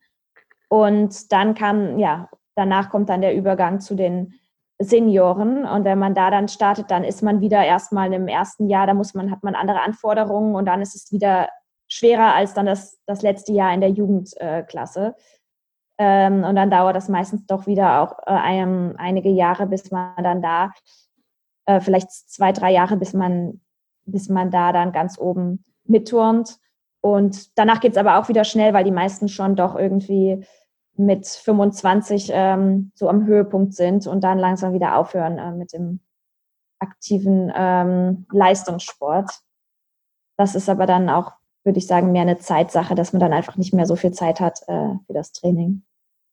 Und dann kam, ja, danach kommt dann der Übergang zu den Senioren. Und wenn man da dann startet, dann ist man wieder erstmal im ersten Jahr, da muss man, hat man andere Anforderungen und dann ist es wieder schwerer als dann das, das letzte Jahr in der Jugendklasse. Ähm, und dann dauert das meistens doch wieder auch äh, ein, einige Jahre, bis man dann da, äh, vielleicht zwei, drei Jahre, bis man, bis man da dann ganz oben mitturnt. Und danach geht es aber auch wieder schnell, weil die meisten schon doch irgendwie mit fünfundzwanzig ähm, so am Höhepunkt sind und dann langsam wieder aufhören äh, mit dem aktiven ähm, Leistungssport. Das ist aber dann auch, würde ich sagen, mehr eine Zeitsache, dass man dann einfach nicht mehr so viel Zeit hat äh, für das Training.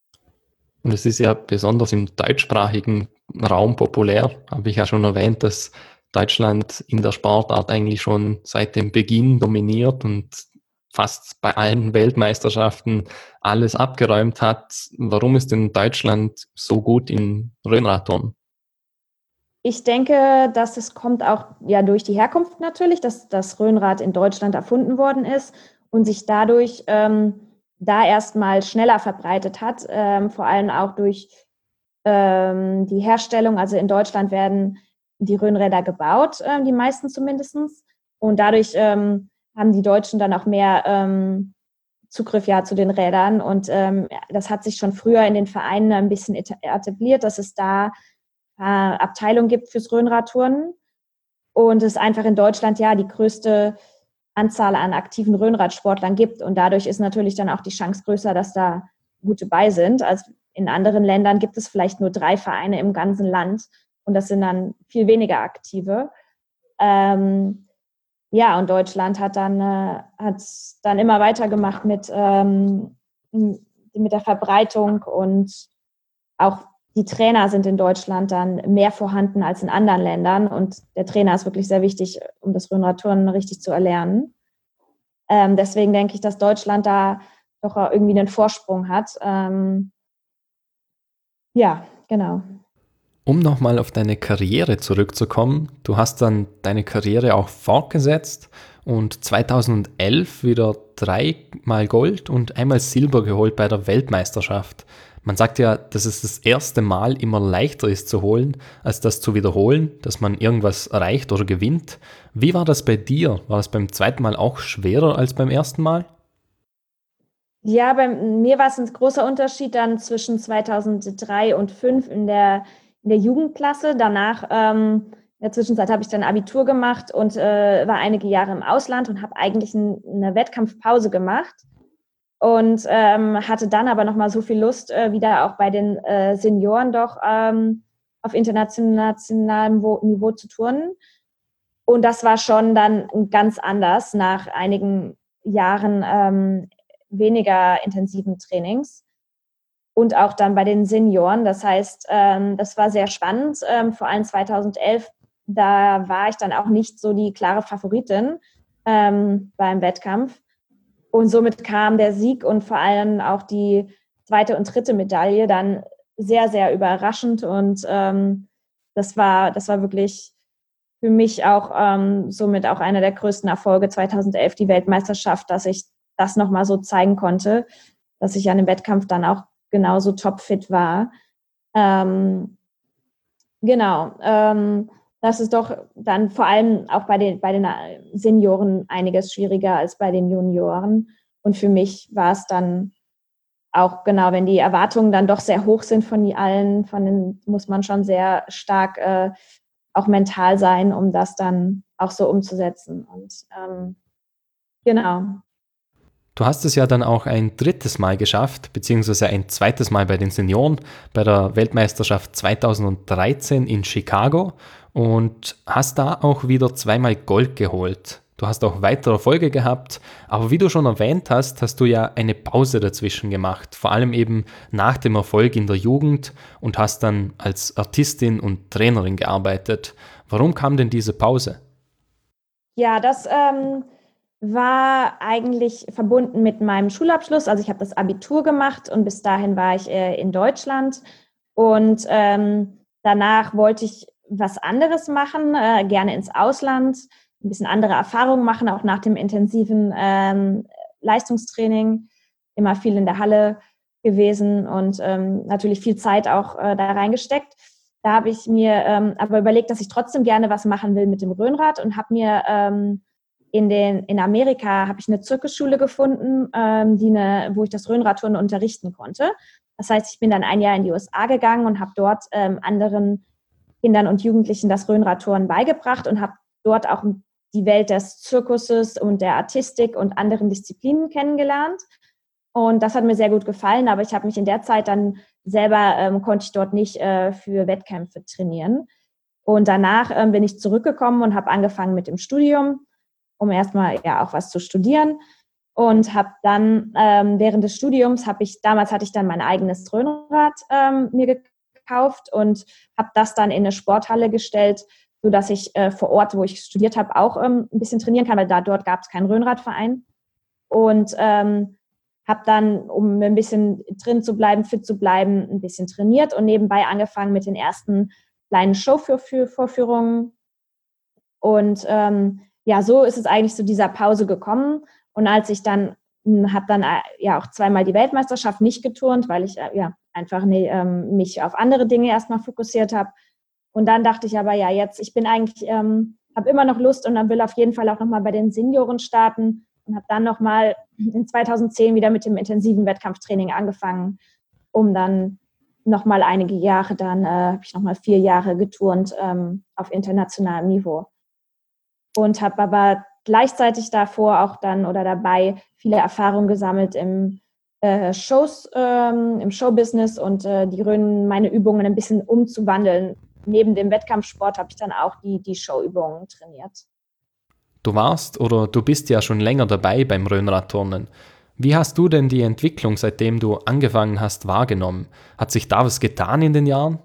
Und es ist ja besonders im deutschsprachigen Raum populär, habe ich ja schon erwähnt, dass Deutschland in der Sportart eigentlich schon seit dem Beginn dominiert und fast bei allen Weltmeisterschaften alles abgeräumt hat. Warum ist denn Deutschland so gut in Röhnradturnen? Ich denke, dass es kommt auch ja durch die Herkunft natürlich, dass das Röhnrad in Deutschland erfunden worden ist und sich dadurch ähm, da erstmal schneller verbreitet hat, ähm, vor allem auch durch ähm, die Herstellung. Also in Deutschland werden die Röhnräder gebaut, äh, die meisten zumindest. Und dadurch ähm, haben die Deutschen dann auch mehr ähm, Zugriff ja zu den Rädern. Und ähm, das hat sich schon früher in den Vereinen ein bisschen etabliert, dass es da äh, Abteilung gibt fürs Röhnradturnen. Und es einfach in Deutschland ja die größte Anzahl an aktiven Röhnradsportlern gibt. Und dadurch ist natürlich dann auch die Chance größer, dass da gute bei sind. Als in anderen Ländern gibt es vielleicht nur drei Vereine im ganzen Land. Und das sind dann viel weniger aktive. Ähm, ja, und Deutschland hat dann, äh, hat dann immer weitergemacht mit, ähm, mit der Verbreitung und auch die Trainer sind in Deutschland dann mehr vorhanden als in anderen Ländern und der Trainer ist wirklich sehr wichtig, um das Röhnradturnen richtig zu erlernen. Ähm, deswegen denke ich, dass Deutschland da doch irgendwie einen Vorsprung hat. Ähm, ja, genau. Um nochmal auf deine Karriere zurückzukommen, du hast dann deine Karriere auch fortgesetzt und zweitausendelf wieder dreimal Gold und einmal Silber geholt bei der Weltmeisterschaft. Man sagt ja, dass es das erste Mal immer leichter ist zu holen, als das zu wiederholen, dass man irgendwas erreicht oder gewinnt. Wie war das bei dir? War es beim zweiten Mal auch schwerer als beim ersten Mal? Ja, bei mir war es ein großer Unterschied dann zwischen zweitausenddrei und zweitausendfünf in der, in der Jugendklasse. Danach, ähm, in der Zwischenzeit habe ich dann Abitur gemacht und äh, war einige Jahre im Ausland und habe eigentlich ein, eine Wettkampfpause gemacht. Und ähm, hatte dann aber nochmal so viel Lust, äh, wieder auch bei den äh, Senioren doch ähm, auf internationalem Niveau zu turnen. Und das war schon dann ganz anders nach einigen Jahren ähm, weniger intensiven Trainings. Und auch dann bei den Senioren. Das heißt, ähm, das war sehr spannend. Ähm, vor allem zweitausendelf, da war ich dann auch nicht so die klare Favoritin ähm, beim Wettkampf. Und somit kam der Sieg und vor allem auch die zweite und dritte Medaille dann sehr, sehr überraschend. Und ähm, das war, das war wirklich für mich auch ähm, somit auch einer der größten Erfolge zweitausendelf, die Weltmeisterschaft, dass ich das nochmal so zeigen konnte, dass ich an dem Wettkampf dann auch genauso topfit war. Ähm, genau. Ähm, das ist doch dann vor allem auch bei den, bei den Senioren einiges schwieriger als bei den Junioren. Und für mich war es dann auch genau, wenn die Erwartungen dann doch sehr hoch sind von allen, von den muss man schon sehr stark äh, auch mental sein, um das dann auch so umzusetzen. Und ähm, genau. Du hast es ja dann auch ein drittes Mal geschafft, beziehungsweise ein zweites Mal bei den Senioren, bei der Weltmeisterschaft zweitausenddreizehn in Chicago und hast da auch wieder zweimal Gold geholt. Du hast auch weitere Erfolge gehabt, aber wie du schon erwähnt hast, hast du ja eine Pause dazwischen gemacht, vor allem eben nach dem Erfolg in der Jugend und hast dann als Artistin und Trainerin gearbeitet. Warum kam denn diese Pause? Ja, das ähm, war eigentlich verbunden mit meinem Schulabschluss. Also ich habe das Abitur gemacht und bis dahin war ich äh, in Deutschland. Und ähm, danach wollte ich was anderes machen, äh, gerne ins Ausland, ein bisschen andere Erfahrungen machen, auch nach dem intensiven ähm, Leistungstraining, immer viel in der Halle gewesen und ähm, natürlich viel Zeit auch äh, da reingesteckt. Da habe ich mir ähm, aber überlegt, dass ich trotzdem gerne was machen will mit dem Rhönrad und habe mir ähm, in, den, in Amerika habe ich eine Zirkusschule gefunden, ähm, die eine, wo ich das Rhönradturnen unterrichten konnte. Das heißt, ich bin dann ein Jahr in die U S A gegangen und habe dort ähm, anderen Kindern und Jugendlichen das Rhönradturnen beigebracht und habe dort auch die Welt des Zirkuses und der Artistik und anderen Disziplinen kennengelernt. Und das hat mir sehr gut gefallen, aber ich habe mich in der Zeit dann selber, ähm, konnte ich dort nicht äh, für Wettkämpfe trainieren. Und danach ähm, bin ich zurückgekommen und habe angefangen mit dem Studium, um erstmal ja auch was zu studieren. Und habe dann ähm, während des Studiums, habe ich, damals hatte ich dann mein eigenes Rhönrad ähm, mir gekauft und habe das dann in eine Sporthalle gestellt, sodass ich äh, vor Ort, wo ich studiert habe, auch ähm, ein bisschen trainieren kann, weil da dort gab es keinen Rhönradverein. Und ähm, habe dann, um ein bisschen drin zu bleiben, fit zu bleiben, ein bisschen trainiert und nebenbei angefangen mit den ersten kleinen Showvorführungen. Und ähm, ja, so ist es eigentlich zu dieser Pause gekommen. Und als ich dann, habe dann äh, ja auch zweimal die Weltmeisterschaft nicht geturnt, weil ich äh, ja einfach nee, ähm, mich auf andere Dinge erstmal fokussiert habe. Und dann dachte ich aber, ja, jetzt, ich bin eigentlich, ähm, habe immer noch Lust und dann will auf jeden Fall auch nochmal bei den Senioren starten und habe dann nochmal in zweitausendzehn wieder mit dem intensiven Wettkampftraining angefangen, um dann nochmal einige Jahre, dann äh, habe ich nochmal vier Jahre geturnt ähm, auf internationalem Niveau. Und habe aber gleichzeitig davor auch dann oder dabei viele Erfahrungen gesammelt im äh, Shows, ähm, im Showbusiness und äh, die Rhön, meine Übungen ein bisschen umzuwandeln. Neben dem Wettkampfsport habe ich dann auch die, die Showübungen trainiert. Du warst oder du bist ja schon länger dabei beim Rhönradturnen. Wie hast du denn die Entwicklung, seitdem du angefangen hast, wahrgenommen? Hat sich da was getan in den Jahren?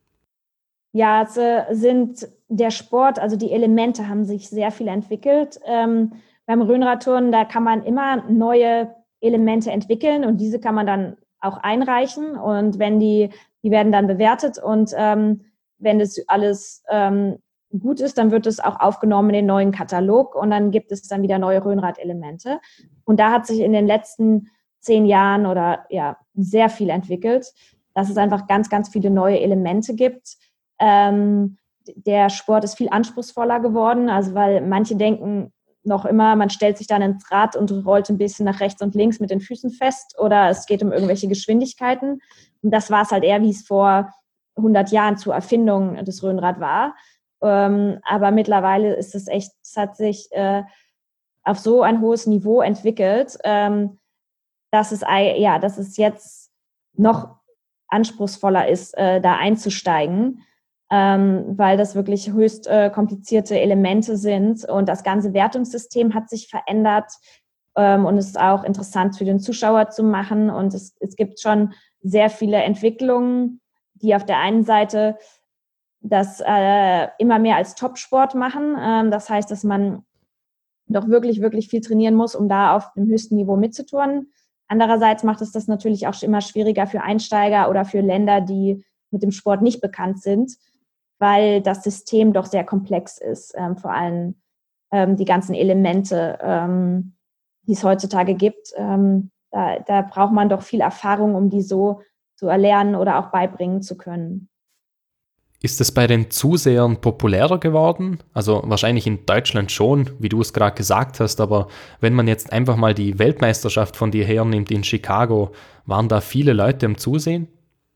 Ja, es äh, sind der Sport, also die Elemente haben sich sehr viel entwickelt. Ähm, beim Rhönradturnen, da kann man immer neue Elemente entwickeln und diese kann man dann auch einreichen und wenn die, die werden dann bewertet und ähm, wenn das alles ähm, gut ist, dann wird es auch aufgenommen in den neuen Katalog und dann gibt es dann wieder neue Rhönrad-Elemente. Und da hat sich in den letzten zehn Jahren oder ja sehr viel entwickelt, dass es einfach ganz, ganz viele neue Elemente gibt. Ähm, der Sport ist viel anspruchsvoller geworden, also weil manche denken noch immer, man stellt sich dann ins Rad und rollt ein bisschen nach rechts und links mit den Füßen fest oder es geht um irgendwelche Geschwindigkeiten. Und das war es halt eher, wie es vor hundert Jahren zur Erfindung des Rhönrad war. Ähm, aber mittlerweile ist es echt, es hat sich äh, auf so ein hohes Niveau entwickelt, ähm, dass es, ja, dass es jetzt noch anspruchsvoller ist, äh, da einzusteigen. ähm, weil das wirklich höchst äh, komplizierte Elemente sind. Und das ganze Wertungssystem hat sich verändert ähm, und ist auch interessant für den Zuschauer zu machen. Und es, es gibt schon sehr viele Entwicklungen, die auf der einen Seite das äh, immer mehr als Topsport machen. Ähm, das heißt, dass man doch wirklich, wirklich viel trainieren muss, um da auf dem höchsten Niveau mitzuturnen. Andererseits macht es das natürlich auch immer schwieriger für Einsteiger oder für Länder, die mit dem Sport nicht bekannt sind, weil das System doch sehr komplex ist. Ähm, vor allem ähm, die ganzen Elemente, ähm, die es heutzutage gibt. Ähm, da, da braucht man doch viel Erfahrung, um die so zu erlernen oder auch beibringen zu können. Ist es bei den Zusehern populärer geworden? Also wahrscheinlich in Deutschland schon, wie du es gerade gesagt hast, aber wenn man jetzt einfach mal die Weltmeisterschaft von dir hernimmt in Chicago, waren da viele Leute im Zusehen?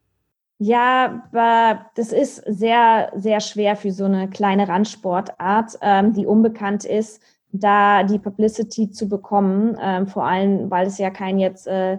Ja, aber das ist sehr, sehr schwer für so eine kleine Randsportart, ähm, die unbekannt ist, da die Publicity zu bekommen, ähm, vor allem, weil es ja kein jetzt äh,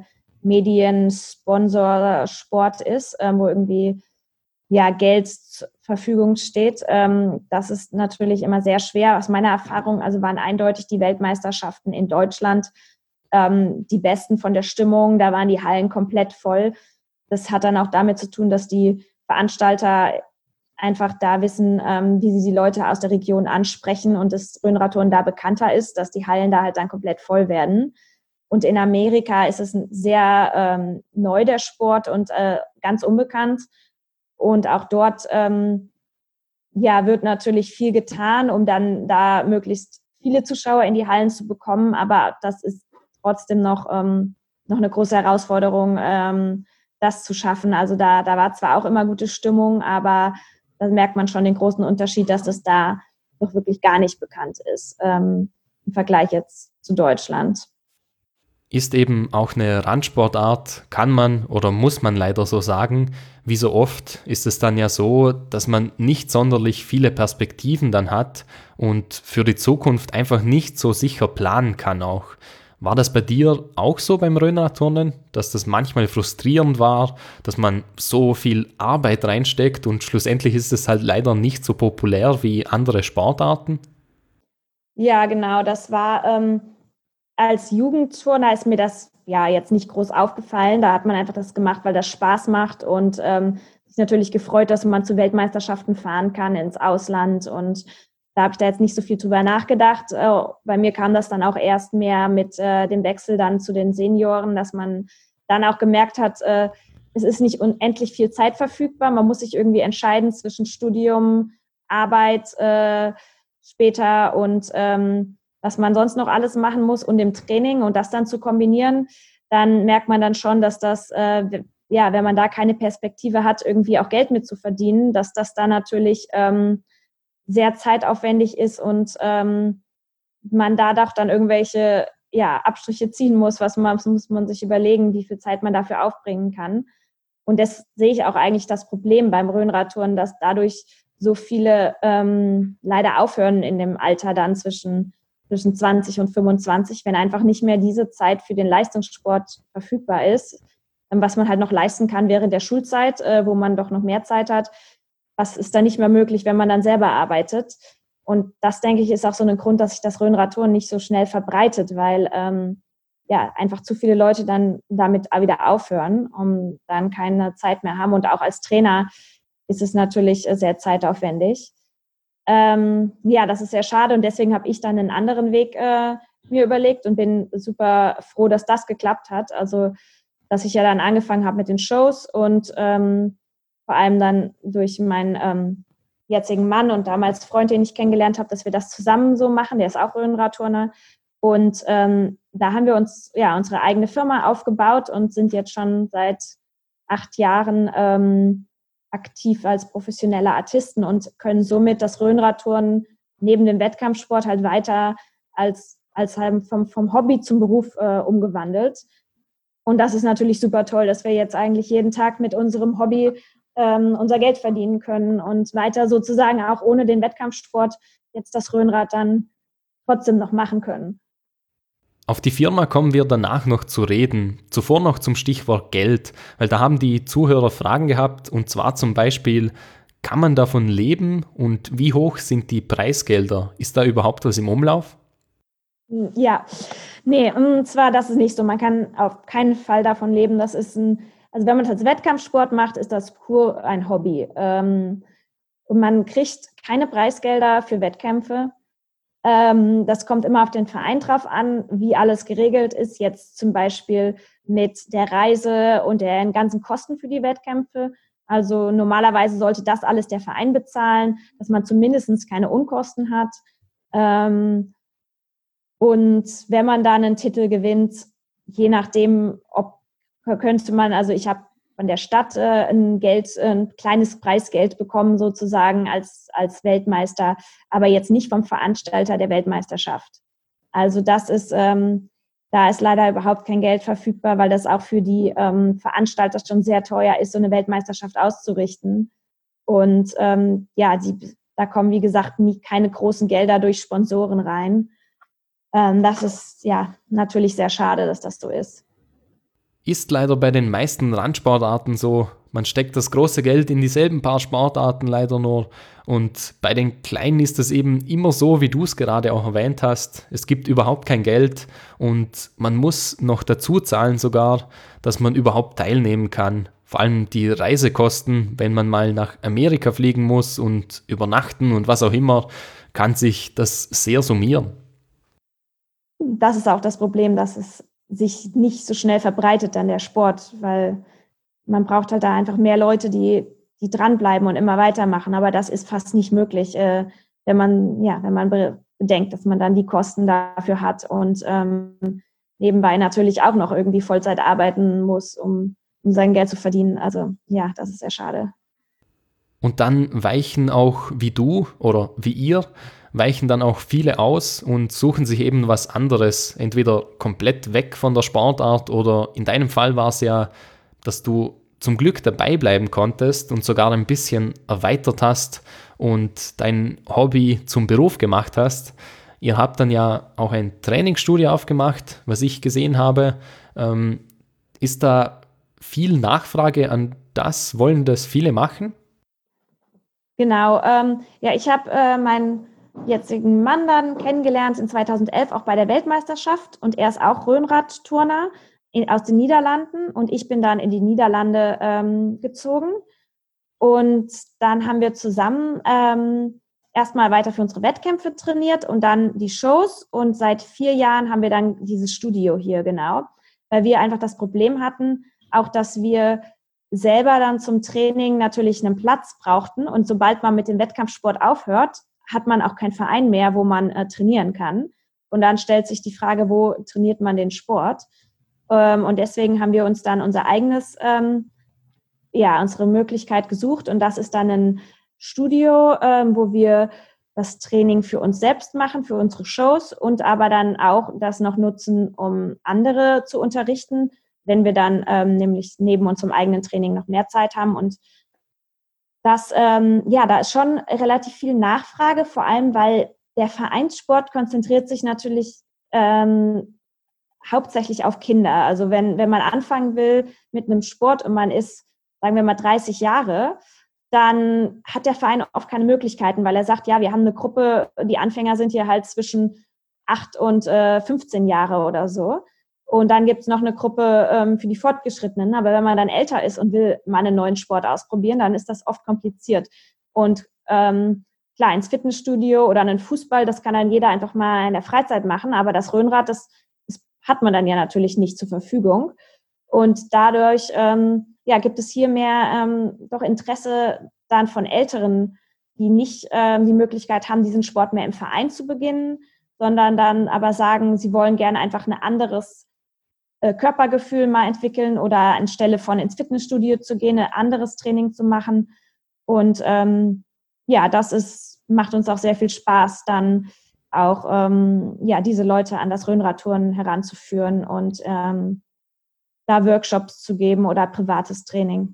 Mediensponsor-Sport ist, ähm, wo irgendwie ja, Geld zur Verfügung steht. Ähm, das ist natürlich immer sehr schwer. Aus meiner Erfahrung, also waren eindeutig die Weltmeisterschaften in Deutschland ähm, die besten von der Stimmung. Da waren die Hallen komplett voll. Das hat dann auch damit zu tun, dass die Veranstalter einfach da wissen, ähm, wie sie die Leute aus der Region ansprechen und das Rhönradturnen da bekannter ist, dass die Hallen da halt dann komplett voll werden. Und in Amerika ist es sehr ähm, neu, der Sport, und äh, ganz unbekannt. Und auch dort ähm, ja, wird natürlich viel getan, um dann da möglichst viele Zuschauer in die Hallen zu bekommen. Aber das ist trotzdem noch, ähm, noch eine große Herausforderung, ähm, das zu schaffen. Also da, da war zwar auch immer gute Stimmung, aber da merkt man schon den großen Unterschied, dass das da doch wirklich gar nicht bekannt ist ähm, im Vergleich jetzt zu Deutschland. Ist eben auch eine Randsportart, kann man oder muss man leider so sagen. Wie so oft ist es dann ja so, dass man nicht sonderlich viele Perspektiven dann hat und für die Zukunft einfach nicht so sicher planen kann auch. War das bei dir auch so beim Rhönradturnen, dass das manchmal frustrierend war, dass man so viel Arbeit reinsteckt und schlussendlich ist es halt leider nicht so populär wie andere Sportarten? Ja, genau, das war ähm, als Jugendturner ist mir das ja jetzt nicht groß aufgefallen. Da hat man einfach das gemacht, weil das Spaß macht und ähm, sich natürlich gefreut, dass man zu Weltmeisterschaften fahren kann ins Ausland. Und da habe ich da jetzt nicht so viel drüber nachgedacht. Äh, bei mir kam das dann auch erst mehr mit äh, dem Wechsel dann zu den Senioren, dass man dann auch gemerkt hat, äh, es ist nicht unendlich viel Zeit verfügbar. Man muss sich irgendwie entscheiden zwischen Studium, Arbeit äh, später und ähm, was man sonst noch alles machen muss und dem Training und das dann zu kombinieren, dann merkt man dann schon, dass das, äh, ja, wenn man da keine Perspektive hat, irgendwie auch Geld mit zu verdienen, dass das dann natürlich ähm, sehr zeitaufwendig ist und ähm, man da doch dann irgendwelche ja, Abstriche ziehen muss, was man, muss man sich überlegen, wie viel Zeit man dafür aufbringen kann. Und das sehe ich auch eigentlich das Problem beim Rhönradturnen, dass dadurch so viele ähm, leider aufhören in dem Alter dann zwischen zwischen zwanzig und fünfundzwanzig, wenn einfach nicht mehr diese Zeit für den Leistungssport verfügbar ist, was man halt noch leisten kann während der Schulzeit, wo man doch noch mehr Zeit hat. Was ist dann nicht mehr möglich, wenn man dann selber arbeitet? Und das, denke ich, ist auch so ein Grund, dass sich das Rhönradturnen nicht so schnell verbreitet, weil ähm, ja einfach zu viele Leute dann damit wieder aufhören und dann keine Zeit mehr haben. Und auch als Trainer ist es natürlich sehr zeitaufwendig. Ähm, ja, das ist sehr schade und deswegen habe ich dann einen anderen Weg äh, mir überlegt und bin super froh, dass das geklappt hat. Also, dass ich ja dann angefangen habe mit den Shows und ähm, vor allem dann durch meinen ähm, jetzigen Mann und damals Freund, den ich kennengelernt habe, dass wir das zusammen so machen. Der ist auch Rhönradturner. Und ähm, da haben wir uns ja unsere eigene Firma aufgebaut und sind jetzt schon seit acht Jahren ähm, aktiv als professionelle Artisten und können somit das Rhönradturnen neben dem Wettkampfsport halt weiter als, als halt vom, vom Hobby zum Beruf äh, umgewandelt. Und das ist natürlich super toll, dass wir jetzt eigentlich jeden Tag mit unserem Hobby ähm, unser Geld verdienen können und weiter sozusagen auch ohne den Wettkampfsport jetzt das Rhönrad dann trotzdem noch machen können. Auf die Firma kommen wir danach noch zu reden. Zuvor noch zum Stichwort Geld, weil da haben die Zuhörer Fragen gehabt und zwar zum Beispiel, Kann man davon leben und wie hoch sind die Preisgelder? Ist da überhaupt was im Umlauf? Ja, nee, und zwar, das ist nicht so. Man kann auf keinen Fall davon leben. Das ist ein, also wenn man das als Wettkampfsport macht, ist das pur ein Hobby. Ähm, und man kriegt keine Preisgelder für Wettkämpfe. Ähm, das kommt immer auf den Verein drauf an, wie alles geregelt ist. Jetzt zum Beispiel mit der Reise und den ganzen Kosten für die Wettkämpfe. Also normalerweise sollte das alles der Verein bezahlen, dass man zumindest keine Unkosten hat. Ähm, Und wenn man dann einen Titel gewinnt, je nachdem, ob könnte man, also ich habe von der Stadt äh, ein Geld, ein kleines Preisgeld bekommen sozusagen als, als Weltmeister, aber jetzt nicht vom Veranstalter der Weltmeisterschaft. Also das ist, ähm, da ist leider überhaupt kein Geld verfügbar, weil das auch für die ähm, Veranstalter schon sehr teuer ist, so eine Weltmeisterschaft auszurichten. Und ähm, ja, die, da kommen, wie gesagt, nie, keine großen Gelder durch Sponsoren rein. Ähm, das ist ja natürlich sehr schade, dass das so ist. Ist leider bei den meisten Randsportarten so. Man steckt das große Geld in dieselben paar Sportarten leider nur. Und bei den Kleinen ist es eben immer so, wie du es gerade auch erwähnt hast. Es gibt überhaupt kein Geld und man muss noch dazu zahlen sogar, dass man überhaupt teilnehmen kann. Vor allem die Reisekosten, wenn man mal nach Amerika fliegen muss und übernachten und was auch immer, kann sich das sehr summieren. Das ist auch das Problem, dass es sich nicht so schnell verbreitet, dann der Sport, weil man braucht halt da einfach mehr Leute, die, die dranbleiben und immer weitermachen. Aber das ist fast nicht möglich, äh, wenn man, ja, wenn man bedenkt, dass man dann die Kosten dafür hat und ähm, nebenbei natürlich auch noch irgendwie Vollzeit arbeiten muss, um, um sein Geld zu verdienen. Also ja, das ist sehr schade. Und dann weichen auch wie du oder wie ihr, weichen dann auch viele aus und suchen sich eben was anderes, entweder komplett weg von der Sportart oder in deinem Fall war es ja, dass du zum Glück dabei bleiben konntest und sogar ein bisschen erweitert hast und dein Hobby zum Beruf gemacht hast. Ihr habt dann ja auch ein Trainingsstudio aufgemacht, was ich gesehen habe. Ähm, ist da viel Nachfrage an das? Wollen das viele machen? Genau, ähm, ja, ich habe äh, meinen jetzigen Mann dann kennengelernt in zweitausendelf auch bei der Weltmeisterschaft und er ist auch Rhönradturner in, aus den Niederlanden und ich bin dann in die Niederlande ähm, gezogen und dann haben wir zusammen ähm, erstmal weiter für unsere Wettkämpfe trainiert und dann die Shows und seit vier Jahren haben wir dann dieses Studio hier, genau, weil wir einfach das Problem hatten, auch dass wir selber dann zum Training natürlich einen Platz brauchten und sobald man mit dem Wettkampfsport aufhört, hat man auch keinen Verein mehr, wo man äh, trainieren kann. Und dann stellt sich die Frage, wo trainiert man den Sport? Ähm, und deswegen haben wir uns dann unser eigenes, ähm, ja, unsere Möglichkeit gesucht und das ist dann ein Studio, ähm, wo wir das Training für uns selbst machen, für unsere Shows und aber dann auch das noch nutzen, um andere zu unterrichten, wenn wir dann ähm, nämlich neben unserem eigenen Training noch mehr Zeit haben. Und das, ähm, ja, da ist schon relativ viel Nachfrage, vor allem, weil der Vereinssport konzentriert sich natürlich ähm, hauptsächlich auf Kinder. Also wenn, wenn man anfangen will mit einem Sport und man ist, sagen wir mal, dreißig Jahre, dann hat der Verein oft keine Möglichkeiten, weil er sagt, ja, wir haben eine Gruppe, die Anfänger sind hier halt zwischen acht und äh, fünfzehn Jahre oder so. Und dann gibt es noch eine Gruppe ähm, für die Fortgeschrittenen. Aber wenn man dann älter ist und will mal einen neuen Sport ausprobieren, dann ist das oft kompliziert. Und ähm, klar, ins Fitnessstudio oder einen Fußball, das kann dann jeder einfach mal in der Freizeit machen. Aber das Rhönrad, das, das hat man dann ja natürlich nicht zur Verfügung. Und dadurch ähm, ja, gibt es hier mehr ähm, doch Interesse dann von Älteren, die nicht ähm, die Möglichkeit haben, diesen Sport mehr im Verein zu beginnen, sondern dann aber sagen, sie wollen gerne einfach ein anderes Körpergefühl mal entwickeln oder anstelle von ins Fitnessstudio zu gehen, ein anderes Training zu machen. Und ähm, ja, das ist, macht uns auch sehr viel Spaß, dann auch ähm, ja, diese Leute an das Rhönradtouren heranzuführen und ähm, da Workshops zu geben oder privates Training.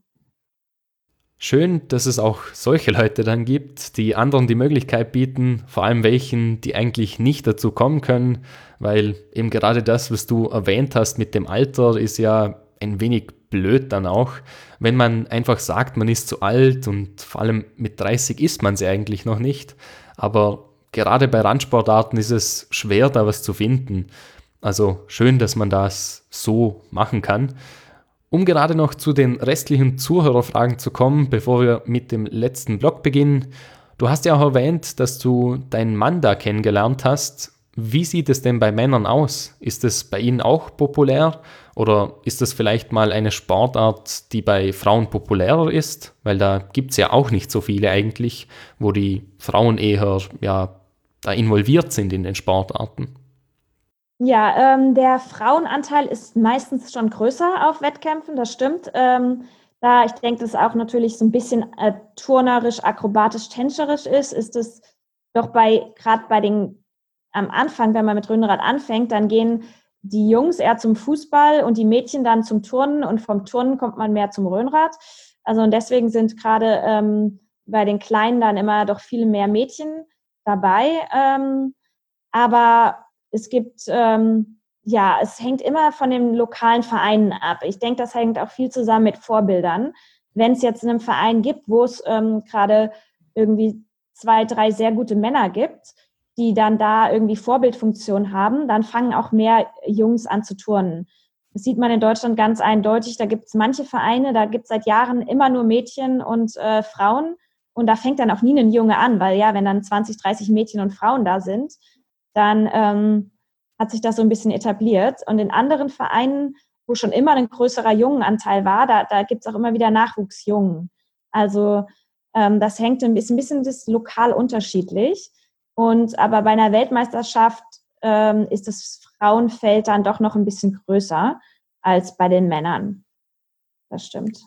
Schön, dass es auch solche Leute dann gibt, die anderen die Möglichkeit bieten, vor allem welchen, die eigentlich nicht dazu kommen können, weil eben gerade das, was du erwähnt hast mit dem Alter, ist ja ein wenig blöd dann auch, wenn man einfach sagt, man ist zu alt und vor allem mit dreißig ist man sie eigentlich noch nicht. Aber gerade bei Randsportarten ist es schwer, da was zu finden. Also schön, dass man das so machen kann. Um gerade noch zu den restlichen Zuhörerfragen zu kommen, bevor wir mit dem letzten Block beginnen. Du hast ja auch erwähnt, dass du deinen Mann da kennengelernt hast. Wie sieht es denn bei Männern aus? Ist es bei ihnen auch populär oder ist das vielleicht mal eine Sportart, die bei Frauen populärer ist? Weil da gibt es ja auch nicht so viele eigentlich, wo die Frauen eher ja, da involviert sind in den Sportarten. Ja, ähm, der Frauenanteil ist meistens schon größer auf Wettkämpfen, das stimmt. Ähm, da ich denke, das auch natürlich so ein bisschen äh, turnerisch, akrobatisch, tänzerisch ist, ist es doch bei, gerade bei den, am Anfang, wenn man mit Röhnrad anfängt, dann gehen die Jungs eher zum Fußball und die Mädchen dann zum Turnen und vom Turnen kommt man mehr zum Röhnrad. Also und deswegen sind gerade ähm, bei den Kleinen dann immer doch viel mehr Mädchen dabei. Ähm, aber es gibt, ähm, ja, es hängt immer von den lokalen Vereinen ab. Ich denke, das hängt auch viel zusammen mit Vorbildern. Wenn es jetzt einen Verein gibt, wo es ähm, gerade irgendwie zwei, drei sehr gute Männer gibt, die dann da irgendwie Vorbildfunktion haben, dann fangen auch mehr Jungs an zu turnen. Das sieht man in Deutschland ganz eindeutig. Da gibt es manche Vereine, da gibt es seit Jahren immer nur Mädchen und äh, Frauen. Und da fängt dann auch nie ein Junge an, weil ja, wenn dann zwanzig, dreißig Mädchen und Frauen da sind, dann ähm, hat sich das so ein bisschen etabliert. Und in anderen Vereinen, wo schon immer ein größerer Jungenanteil war, da, da gibt es auch immer wieder Nachwuchsjungen. Also ähm, das hängt ein bisschen, ein bisschen das lokal unterschiedlich. Und aber bei einer Weltmeisterschaft ähm, ist das Frauenfeld dann doch noch ein bisschen größer als bei den Männern. Das stimmt.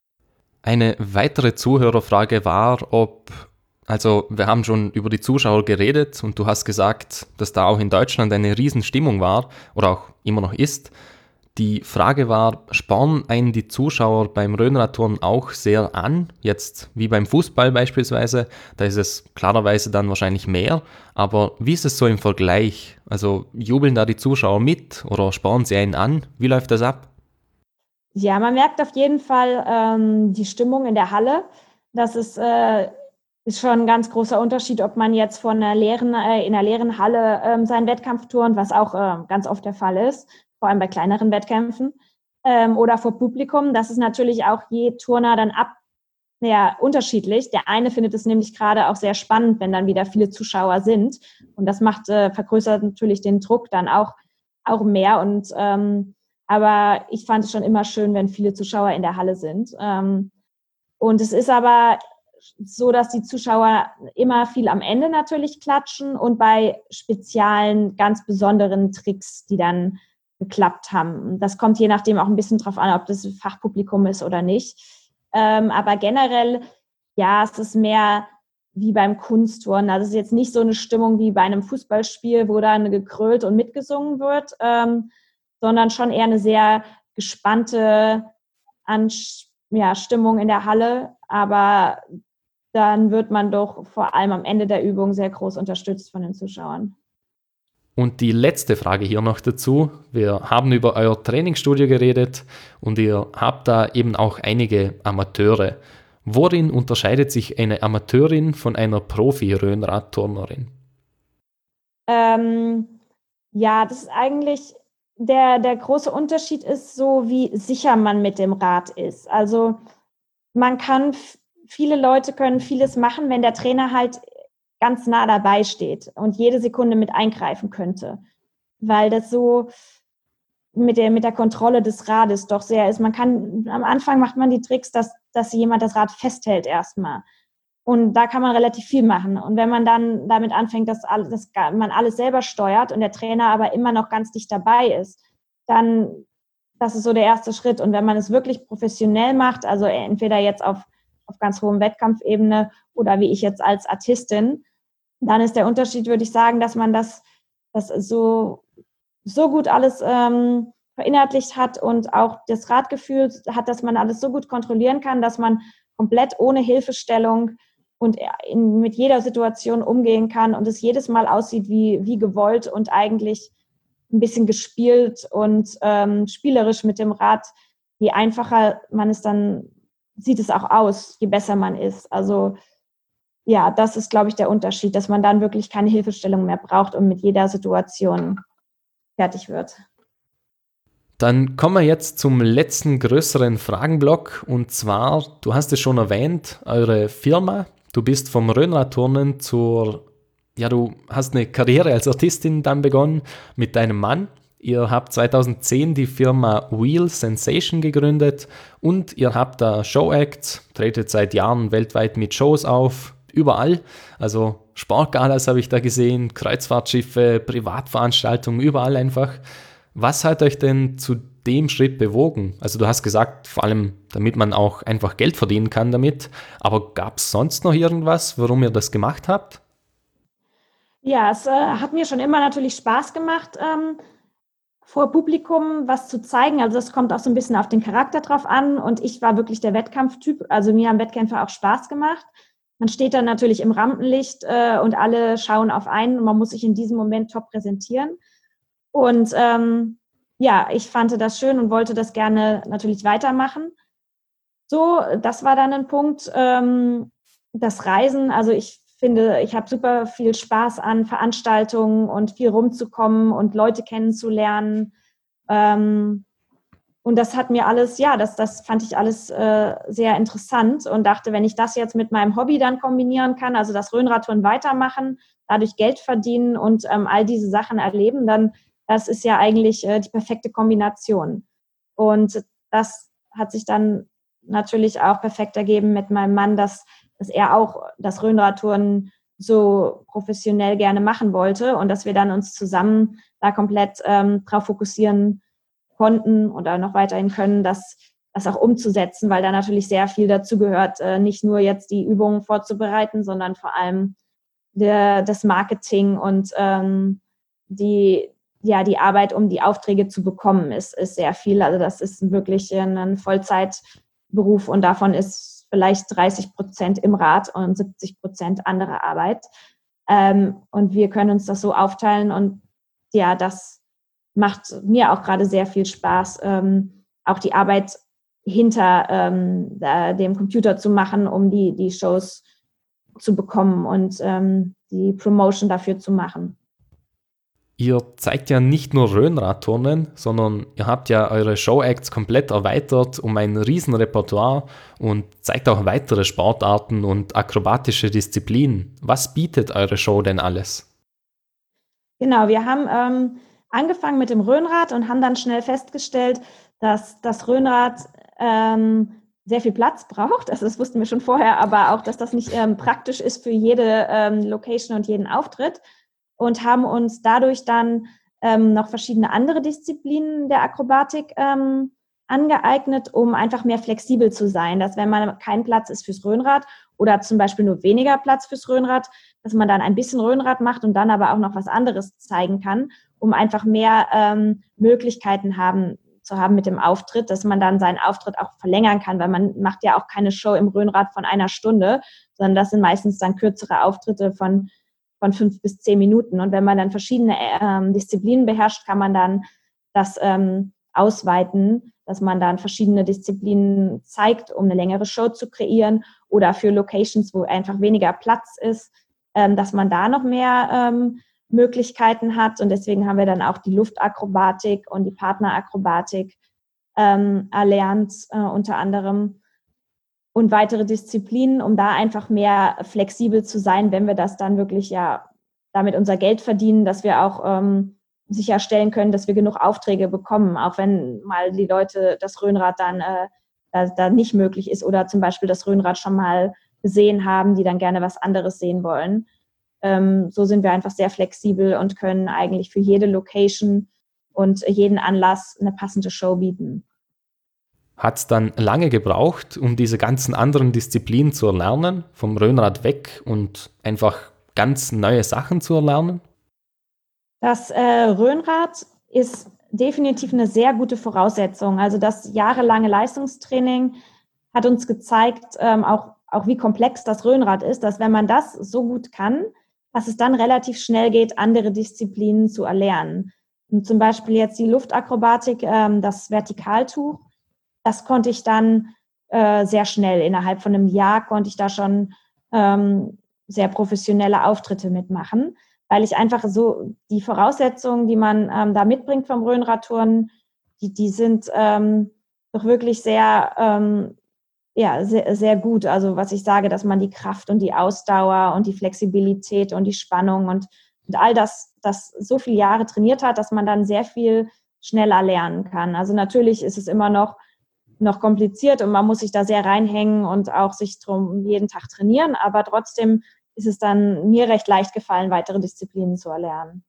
Eine weitere Zuhörerfrage war, ob, also wir haben schon über die Zuschauer geredet und du hast gesagt, dass da auch in Deutschland eine Riesenstimmung war oder auch immer noch ist. Die Frage war, spornen einen die Zuschauer beim Röhnradturnen auch sehr an? Jetzt wie beim Fußball beispielsweise, da ist es klarerweise dann wahrscheinlich mehr. Aber wie ist es so im Vergleich? Also jubeln da die Zuschauer mit oder spornen sie einen an? Wie läuft das ab? Ja, man merkt auf jeden Fall ähm, die Stimmung in der Halle. Das ist, äh, ist schon ein ganz großer Unterschied, ob man jetzt von einer leeren, äh, in einer leeren Halle ähm, seinen Wettkampf turnt, was auch äh, ganz oft der Fall ist, vor allem bei kleineren Wettkämpfen, ähm, oder vor Publikum. Das ist natürlich auch je Turner dann ab, ja, unterschiedlich. Der eine findet es nämlich gerade auch sehr spannend, wenn dann wieder viele Zuschauer sind. Und das macht, äh, vergrößert natürlich den Druck dann auch, auch mehr. Und ähm, aber ich fand es schon immer schön, wenn viele Zuschauer in der Halle sind. Ähm, und es ist aber so, dass die Zuschauer immer viel am Ende natürlich klatschen und bei speziellen, ganz besonderen Tricks, die dann geklappt haben. Das kommt je nachdem auch ein bisschen drauf an, ob das Fachpublikum ist oder nicht. Ähm, aber generell, ja, es ist mehr wie beim Kunstturnen. Also es ist jetzt nicht so eine Stimmung wie bei einem Fußballspiel, wo dann gegrölt und mitgesungen wird, ähm, sondern schon eher eine sehr gespannte Ansch- ja, Stimmung in der Halle. Aber dann wird man doch vor allem am Ende der Übung sehr groß unterstützt von den Zuschauern. Und die letzte Frage hier noch dazu. Wir haben über euer Trainingsstudio geredet und ihr habt da eben auch einige Amateure. Worin unterscheidet sich eine Amateurin von einer Profi-Röhnradturnerin? Ähm, ja, das ist eigentlich der, der große Unterschied ist so, wie sicher man mit dem Rad ist. Also man kann, viele Leute können vieles machen, wenn der Trainer halt ganz nah dabei steht und jede Sekunde mit eingreifen könnte, weil das so mit der, mit der Kontrolle des Rades doch sehr ist. Man kann, am Anfang macht man die Tricks, dass, dass jemand das Rad festhält erstmal. Und da kann man relativ viel machen. Und wenn man dann damit anfängt, dass, alles, dass man alles selber steuert und der Trainer aber immer noch ganz dicht dabei ist, dann, das ist so der erste Schritt. Und wenn man es wirklich professionell macht, also entweder jetzt auf, auf ganz hohem Wettkampfebene oder wie ich jetzt als Artistin, dann ist der Unterschied, würde ich sagen, dass man das, das so, so gut alles ähm, verinnerlicht hat und auch das Radgefühl hat, dass man alles so gut kontrollieren kann, dass man komplett ohne Hilfestellung und in, mit jeder Situation umgehen kann und es jedes Mal aussieht wie, wie gewollt und eigentlich ein bisschen gespielt und ähm, spielerisch mit dem Rad je einfacher man es dann, sieht es auch aus, je besser man ist. Also ja, das ist, glaube ich, der Unterschied, dass man dann wirklich keine Hilfestellung mehr braucht und mit jeder Situation fertig wird. Dann kommen wir jetzt zum letzten größeren Fragenblock, und zwar, du hast es schon erwähnt, eure Firma. Du bist vom Rhönradturnen zur, ja, du hast eine Karriere als Artistin dann begonnen mit deinem Mann. Ihr habt zweitausendzehn die Firma Wheel Sensation gegründet und ihr habt da Showacts, tretet seit Jahren weltweit mit Shows auf, überall. Also Sportgalas habe ich da gesehen, Kreuzfahrtschiffe, Privatveranstaltungen, überall einfach. Was hat euch denn zu dem Schritt bewogen? Also du hast gesagt, vor allem damit man auch einfach Geld verdienen kann damit, aber gab es sonst noch irgendwas, warum ihr das gemacht habt? Ja, es äh, hat mir schon immer natürlich Spaß gemacht, ähm, vor Publikum was zu zeigen. Also das kommt auch so ein bisschen auf den Charakter drauf an. Und ich war wirklich der Wettkampftyp. Also mir haben Wettkämpfe auch Spaß gemacht. Man steht dann natürlich im Rampenlicht äh, und alle schauen auf einen und man muss sich in diesem Moment top präsentieren. Und ähm, ja, ich fand das schön und wollte das gerne natürlich weitermachen. So, das war dann ein Punkt. Ähm, das Reisen, also ich finde, ich habe super viel Spaß an Veranstaltungen und viel rumzukommen und Leute kennenzulernen. Ähm, und das hat mir alles, ja, das, das fand ich alles äh, sehr interessant und dachte, wenn ich das jetzt mit meinem Hobby dann kombinieren kann, also das Rhönradtouren weitermachen, dadurch Geld verdienen und ähm, all diese Sachen erleben, dann das ist ja eigentlich äh, die perfekte Kombination. Und das hat sich dann natürlich auch perfekt ergeben mit meinem Mann, dass dass er auch das Rhönradtouren so professionell gerne machen wollte und dass wir dann uns zusammen da komplett ähm, drauf fokussieren konnten oder noch weiterhin können, das, das auch umzusetzen, weil da natürlich sehr viel dazu gehört, äh, nicht nur jetzt die Übungen vorzubereiten, sondern vor allem der, das Marketing und ähm, die, ja, die Arbeit, um die Aufträge zu bekommen, ist, ist sehr viel. Also das ist wirklich ein Vollzeitberuf und davon ist vielleicht dreißig Prozent im Rad und siebzig Prozent andere Arbeit. Ähm, und wir können uns das so aufteilen und ja, das macht mir auch gerade sehr viel Spaß, ähm, auch die Arbeit hinter ähm, da, dem Computer zu machen, um die, die Shows zu bekommen und ähm, die Promotion dafür zu machen. Ihr zeigt ja nicht nur Rhönradturnen, sondern ihr habt ja eure Showacts komplett erweitert um ein Riesenrepertoire und zeigt auch weitere Sportarten und akrobatische Disziplinen. Was bietet eure Show denn alles? Genau, wir haben ähm, angefangen mit dem Rhönrad und haben dann schnell festgestellt, dass das Rhönrad ähm, sehr viel Platz braucht. Also das wussten wir schon vorher, aber auch, dass das nicht ähm, praktisch ist für jede ähm, Location und jeden Auftritt. Und haben uns dadurch dann ähm, noch verschiedene andere Disziplinen der Akrobatik ähm, angeeignet, um einfach mehr flexibel zu sein. Dass wenn man kein Platz ist fürs Rhönrad oder zum Beispiel nur weniger Platz fürs Rhönrad, dass man dann ein bisschen Rhönrad macht und dann aber auch noch was anderes zeigen kann, um einfach mehr ähm, Möglichkeiten haben, zu haben mit dem Auftritt, dass man dann seinen Auftritt auch verlängern kann, weil man macht ja auch keine Show im Rhönrad von einer Stunde, sondern das sind meistens dann kürzere Auftritte von von fünf bis zehn Minuten. Und wenn man dann verschiedene ähm, Disziplinen beherrscht, kann man dann das ähm, ausweiten, dass man dann verschiedene Disziplinen zeigt, um eine längere Show zu kreieren oder für Locations, wo einfach weniger Platz ist, ähm, dass man da noch mehr ähm, Möglichkeiten hat. Und deswegen haben wir dann auch die Luftakrobatik und die Partnerakrobatik ähm, erlernt, äh, unter anderem. Und weitere Disziplinen, um da einfach mehr flexibel zu sein, wenn wir das dann wirklich ja damit unser Geld verdienen, dass wir auch ähm, sicherstellen können, dass wir genug Aufträge bekommen, auch wenn mal die Leute das Rhönrad dann äh, da, da nicht möglich ist oder zum Beispiel das Rhönrad schon mal gesehen haben, die dann gerne was anderes sehen wollen. Ähm, so sind wir einfach sehr flexibel und können eigentlich für jede Location und jeden Anlass eine passende Show bieten. Hat es dann lange gebraucht, um diese ganzen anderen Disziplinen zu erlernen, vom Rhönrad weg und einfach ganz neue Sachen zu erlernen? Das äh, Rhönrad ist definitiv eine sehr gute Voraussetzung. Also das jahrelange Leistungstraining hat uns gezeigt, ähm, auch, auch wie komplex das Rhönrad ist, dass wenn man das so gut kann, dass es dann relativ schnell geht, andere Disziplinen zu erlernen. Und zum Beispiel jetzt die Luftakrobatik, ähm, das Vertikaltuch, das konnte ich dann äh, sehr schnell. Innerhalb von einem Jahr konnte ich da schon ähm, sehr professionelle Auftritte mitmachen, weil ich einfach so die Voraussetzungen, die man ähm, da mitbringt vom Rhönradturnen, die, die sind ähm, doch wirklich sehr, ähm, ja, sehr, sehr gut. Also was ich sage, dass man die Kraft und die Ausdauer und die Flexibilität und die Spannung und, und all das, das so viele Jahre trainiert hat, dass man dann sehr viel schneller lernen kann. Also natürlich ist es immer noch noch kompliziert und man muss sich da sehr reinhängen und auch sich drum jeden Tag trainieren, aber trotzdem ist es dann mir recht leicht gefallen, weitere Disziplinen zu erlernen.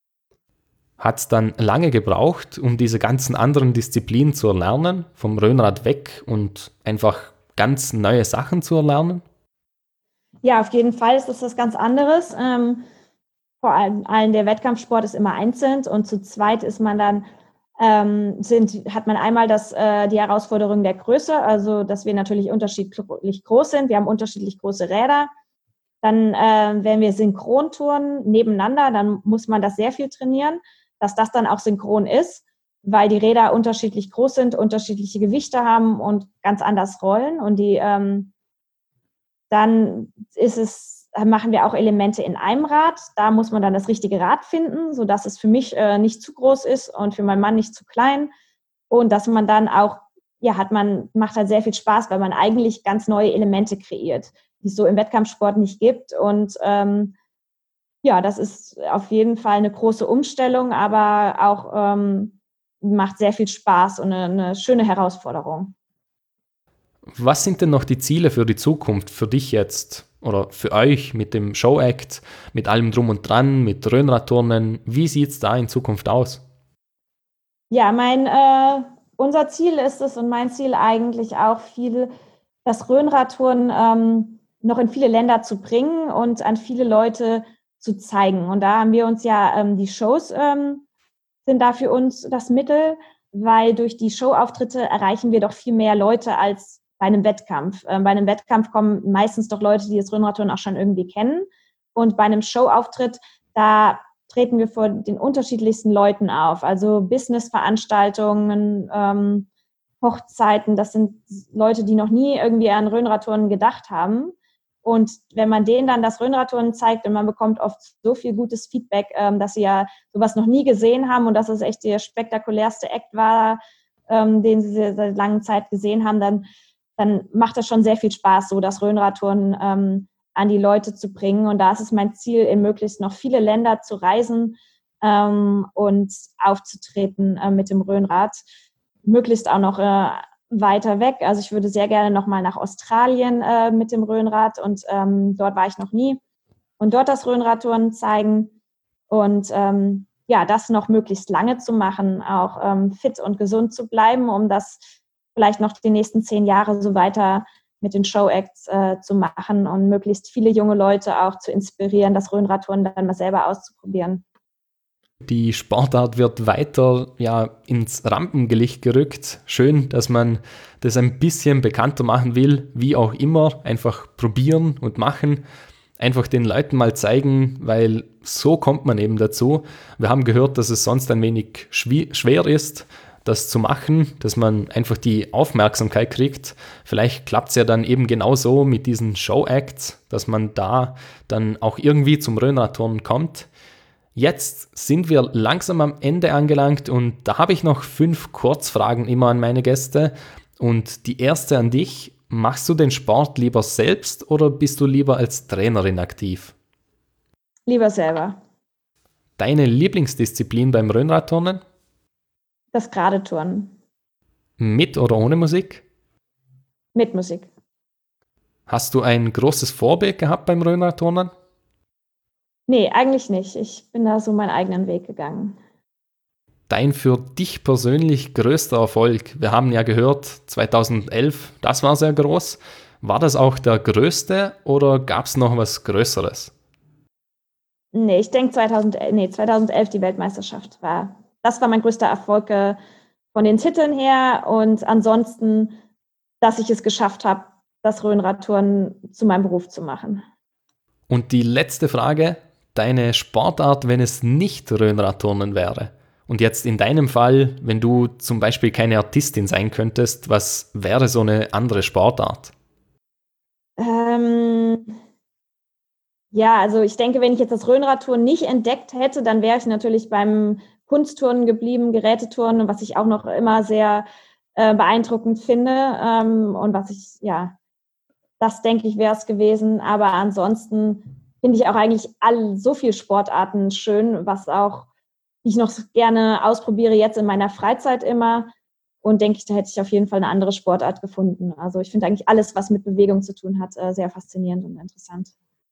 Hat es dann lange gebraucht, um diese ganzen anderen Disziplinen zu erlernen, vom Rhönrad weg und einfach ganz neue Sachen zu erlernen? Ja, auf jeden Fall ist das was ganz anderes. Ähm, vor allem allen der Wettkampfsport ist immer einzeln und zu zweit ist man dann Ähm, sind, hat man einmal das, äh, die Herausforderung der Größe, also dass wir natürlich unterschiedlich groß sind. Wir haben unterschiedlich große Räder. Dann, äh, wenn wir synchron touren nebeneinander, dann muss man das sehr viel trainieren, dass das dann auch synchron ist, weil die Räder unterschiedlich groß sind, unterschiedliche Gewichte haben und ganz anders rollen. Und die, ähm, dann ist es, machen wir auch Elemente in einem Rad. Da muss man dann das richtige Rad finden, sodass es für mich äh, nicht zu groß ist und für meinen Mann nicht zu klein. Und dass man dann auch, ja, hat man, macht halt sehr viel Spaß, weil man eigentlich ganz neue Elemente kreiert, die es so im Wettkampfsport nicht gibt. Und ähm, ja, das ist auf jeden Fall eine große Umstellung, aber auch ähm, macht sehr viel Spaß und eine, eine schöne Herausforderung. Was sind denn noch die Ziele für die Zukunft, für dich jetzt oder für euch mit dem Showact, mit allem drum und dran, mit Rhönradturnen? Wie sieht es da in Zukunft aus? Ja, mein, äh, unser Ziel ist es und mein Ziel eigentlich auch, viel das Rhönradturnen ähm, noch in viele Länder zu bringen und an viele Leute zu zeigen. Und da haben wir uns ja, ähm, die Shows ähm, sind da für uns das Mittel, weil durch die Showauftritte erreichen wir doch viel mehr Leute als bei einem Wettkampf. Ähm, bei einem Wettkampf kommen meistens doch Leute, die das Rhönradturnen auch schon irgendwie kennen. Und bei einem Showauftritt, da treten wir vor den unterschiedlichsten Leuten auf. Also Businessveranstaltungen, ähm, Hochzeiten, das sind Leute, die noch nie irgendwie an Rhönradturnen gedacht haben. Und wenn man denen dann das Rhönradturnen zeigt und man bekommt oft so viel gutes Feedback, ähm, dass sie ja sowas noch nie gesehen haben und dass es echt der spektakulärste Act war, ähm, den sie seit langer Zeit gesehen haben, dann, dann macht das schon sehr viel Spaß, so das Rhönradturnen ähm, an die Leute zu bringen. Und da ist es mein Ziel, in möglichst noch viele Länder zu reisen ähm, und aufzutreten äh, mit dem Rhönrad. Möglichst auch noch äh, weiter weg. Also ich würde sehr gerne noch mal nach Australien äh, mit dem Rhönrad und ähm, dort war ich noch nie. Und dort das Rhönradtouren zeigen und ähm, ja, das noch möglichst lange zu machen, auch ähm, fit und gesund zu bleiben, um das vielleicht noch die nächsten zehn Jahre so weiter mit den Showacts äh, zu machen und möglichst viele junge Leute auch zu inspirieren, das Rhönradtouren dann mal selber auszuprobieren. Die Sportart wird weiter ja, ins Rampenlicht gerückt. Schön, dass man das ein bisschen bekannter machen will, wie auch immer. Einfach probieren und machen. Einfach den Leuten mal zeigen, weil so kommt man eben dazu. Wir haben gehört, dass es sonst ein wenig schwer ist, das zu machen, dass man einfach die Aufmerksamkeit kriegt. Vielleicht klappt es ja dann eben genauso mit diesen Show-Acts, dass man da dann auch irgendwie zum Rhönradturnen kommt. Jetzt sind wir langsam am Ende angelangt und da habe ich noch fünf Kurzfragen immer an meine Gäste. Und die erste an dich: Machst du den Sport lieber selbst oder bist du lieber als Trainerin aktiv? Lieber selber. Deine Lieblingsdisziplin beim Rhönradturnen? Das gerade Turnen. Mit oder ohne Musik? Mit Musik. Hast du ein großes Vorbild gehabt beim Rhönradturnen? Nee, eigentlich nicht. Ich bin da so meinen eigenen Weg gegangen. Dein für dich persönlich größter Erfolg? Wir haben ja gehört, zweitausendelf, das war sehr groß. War das auch der größte oder gab es noch was Größeres? Nee, ich denke zweitausendelf, nee, zweitausendelf die Weltmeisterschaft war. Das war mein größter Erfolg äh, von den Titeln her und ansonsten, dass ich es geschafft habe, das Rhönradturnen zu meinem Beruf zu machen. Und die letzte Frage: Deine Sportart, wenn es nicht Rhönradturnen wäre? Und jetzt in deinem Fall, wenn du zum Beispiel keine Artistin sein könntest, was wäre so eine andere Sportart? Ähm, ja, also ich denke, wenn ich jetzt das Rhönradturnen nicht entdeckt hätte, dann wäre ich natürlich beim Kunstturnen geblieben, Geräteturnen, was ich auch noch immer sehr äh, beeindruckend finde. Ähm, und was ich, ja, das denke ich, wäre es gewesen. Aber ansonsten finde ich auch eigentlich all, so viele Sportarten schön, was auch ich noch gerne ausprobiere jetzt in meiner Freizeit immer. Und denke ich, da hätte ich auf jeden Fall eine andere Sportart gefunden. Also ich finde eigentlich alles, was mit Bewegung zu tun hat, sehr faszinierend und interessant.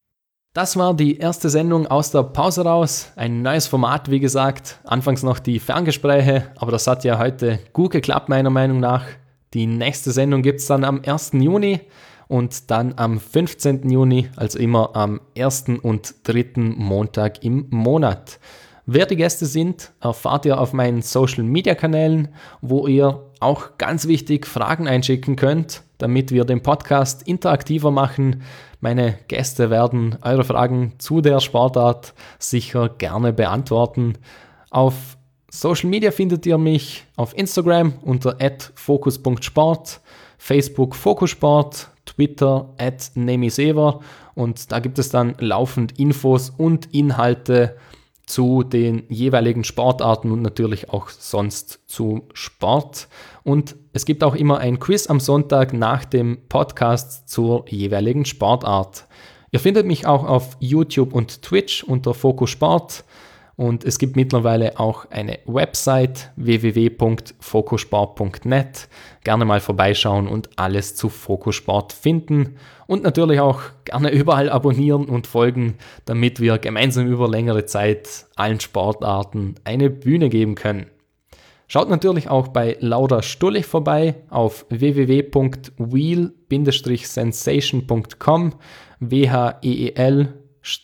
Das war die erste Sendung aus der Pause raus. Ein neues Format, wie gesagt. Anfangs noch die Ferngespräche, aber das hat ja heute gut geklappt, meiner Meinung nach. Die nächste Sendung gibt es dann am ersten Juni und dann am fünfzehnten Juni, also immer am ersten und dritten Montag im Monat. Wer die Gäste sind, erfahrt ihr auf meinen Social-Media-Kanälen, wo ihr auch ganz wichtig Fragen einschicken könnt, damit wir den Podcast interaktiver machen. Meine Gäste werden eure Fragen zu der Sportart sicher gerne beantworten. Auf Social Media findet ihr mich auf Instagram unter at focus punkt sport, Facebook Fokussport, Twitter at nemisever und da gibt es dann laufend Infos und Inhalte zu den jeweiligen Sportarten und natürlich auch sonst zu Sport. Und es gibt auch immer ein Quiz am Sonntag nach dem Podcast zur jeweiligen Sportart. Ihr findet mich auch auf YouTube und Twitch unter Fokus Sport und es gibt mittlerweile auch eine Website w w w punkt fokussport punkt net. Gerne mal vorbeischauen und alles zu Fokus Sport finden und natürlich auch gerne überall abonnieren und folgen, damit wir gemeinsam über längere Zeit allen Sportarten eine Bühne geben können. Schaut natürlich auch bei Laura Stullich vorbei auf w w w punkt wheel sensation punkt com, W H E E L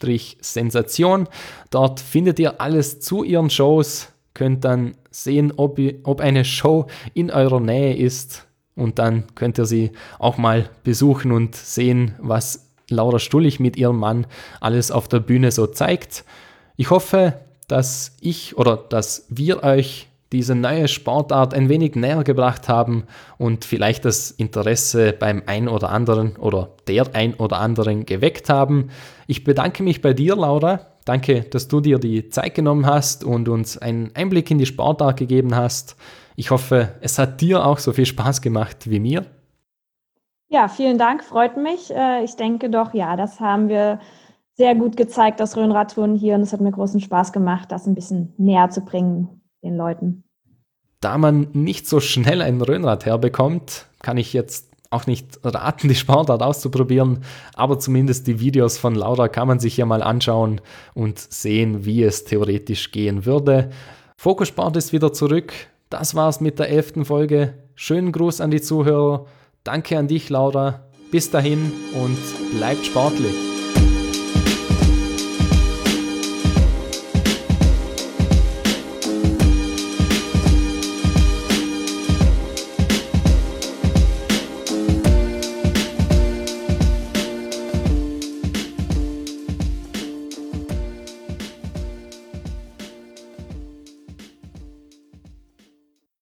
Sensation. Dort findet ihr alles zu ihren Shows, könnt dann sehen, ob, ob eine Show in eurer Nähe ist und dann könnt ihr sie auch mal besuchen und sehen, was Laura Stullich mit ihrem Mann alles auf der Bühne so zeigt. Ich hoffe, dass ich oder dass wir euch diese neue Sportart ein wenig näher gebracht haben und vielleicht das Interesse beim ein oder anderen oder der ein oder anderen geweckt haben. Ich bedanke mich bei dir, Laura. Danke, dass du dir die Zeit genommen hast und uns einen Einblick in die Sportart gegeben hast. Ich hoffe, es hat dir auch so viel Spaß gemacht wie mir. Ja, vielen Dank, freut mich. Ich denke doch, ja, das haben wir sehr gut gezeigt, das Rhönradturnen hier, und es hat mir großen Spaß gemacht, das ein bisschen näher zu bringen den Leuten. Da man nicht so schnell ein Rhönrad herbekommt, kann ich jetzt auch nicht raten, die Sportart auszuprobieren, aber zumindest die Videos von Laura kann man sich ja mal anschauen und sehen, wie es theoretisch gehen würde. Fokus Sport ist wieder zurück. Das war's mit der elften Folge. Schönen Gruß an die Zuhörer. Danke an dich, Laura. Bis dahin und bleibt sportlich.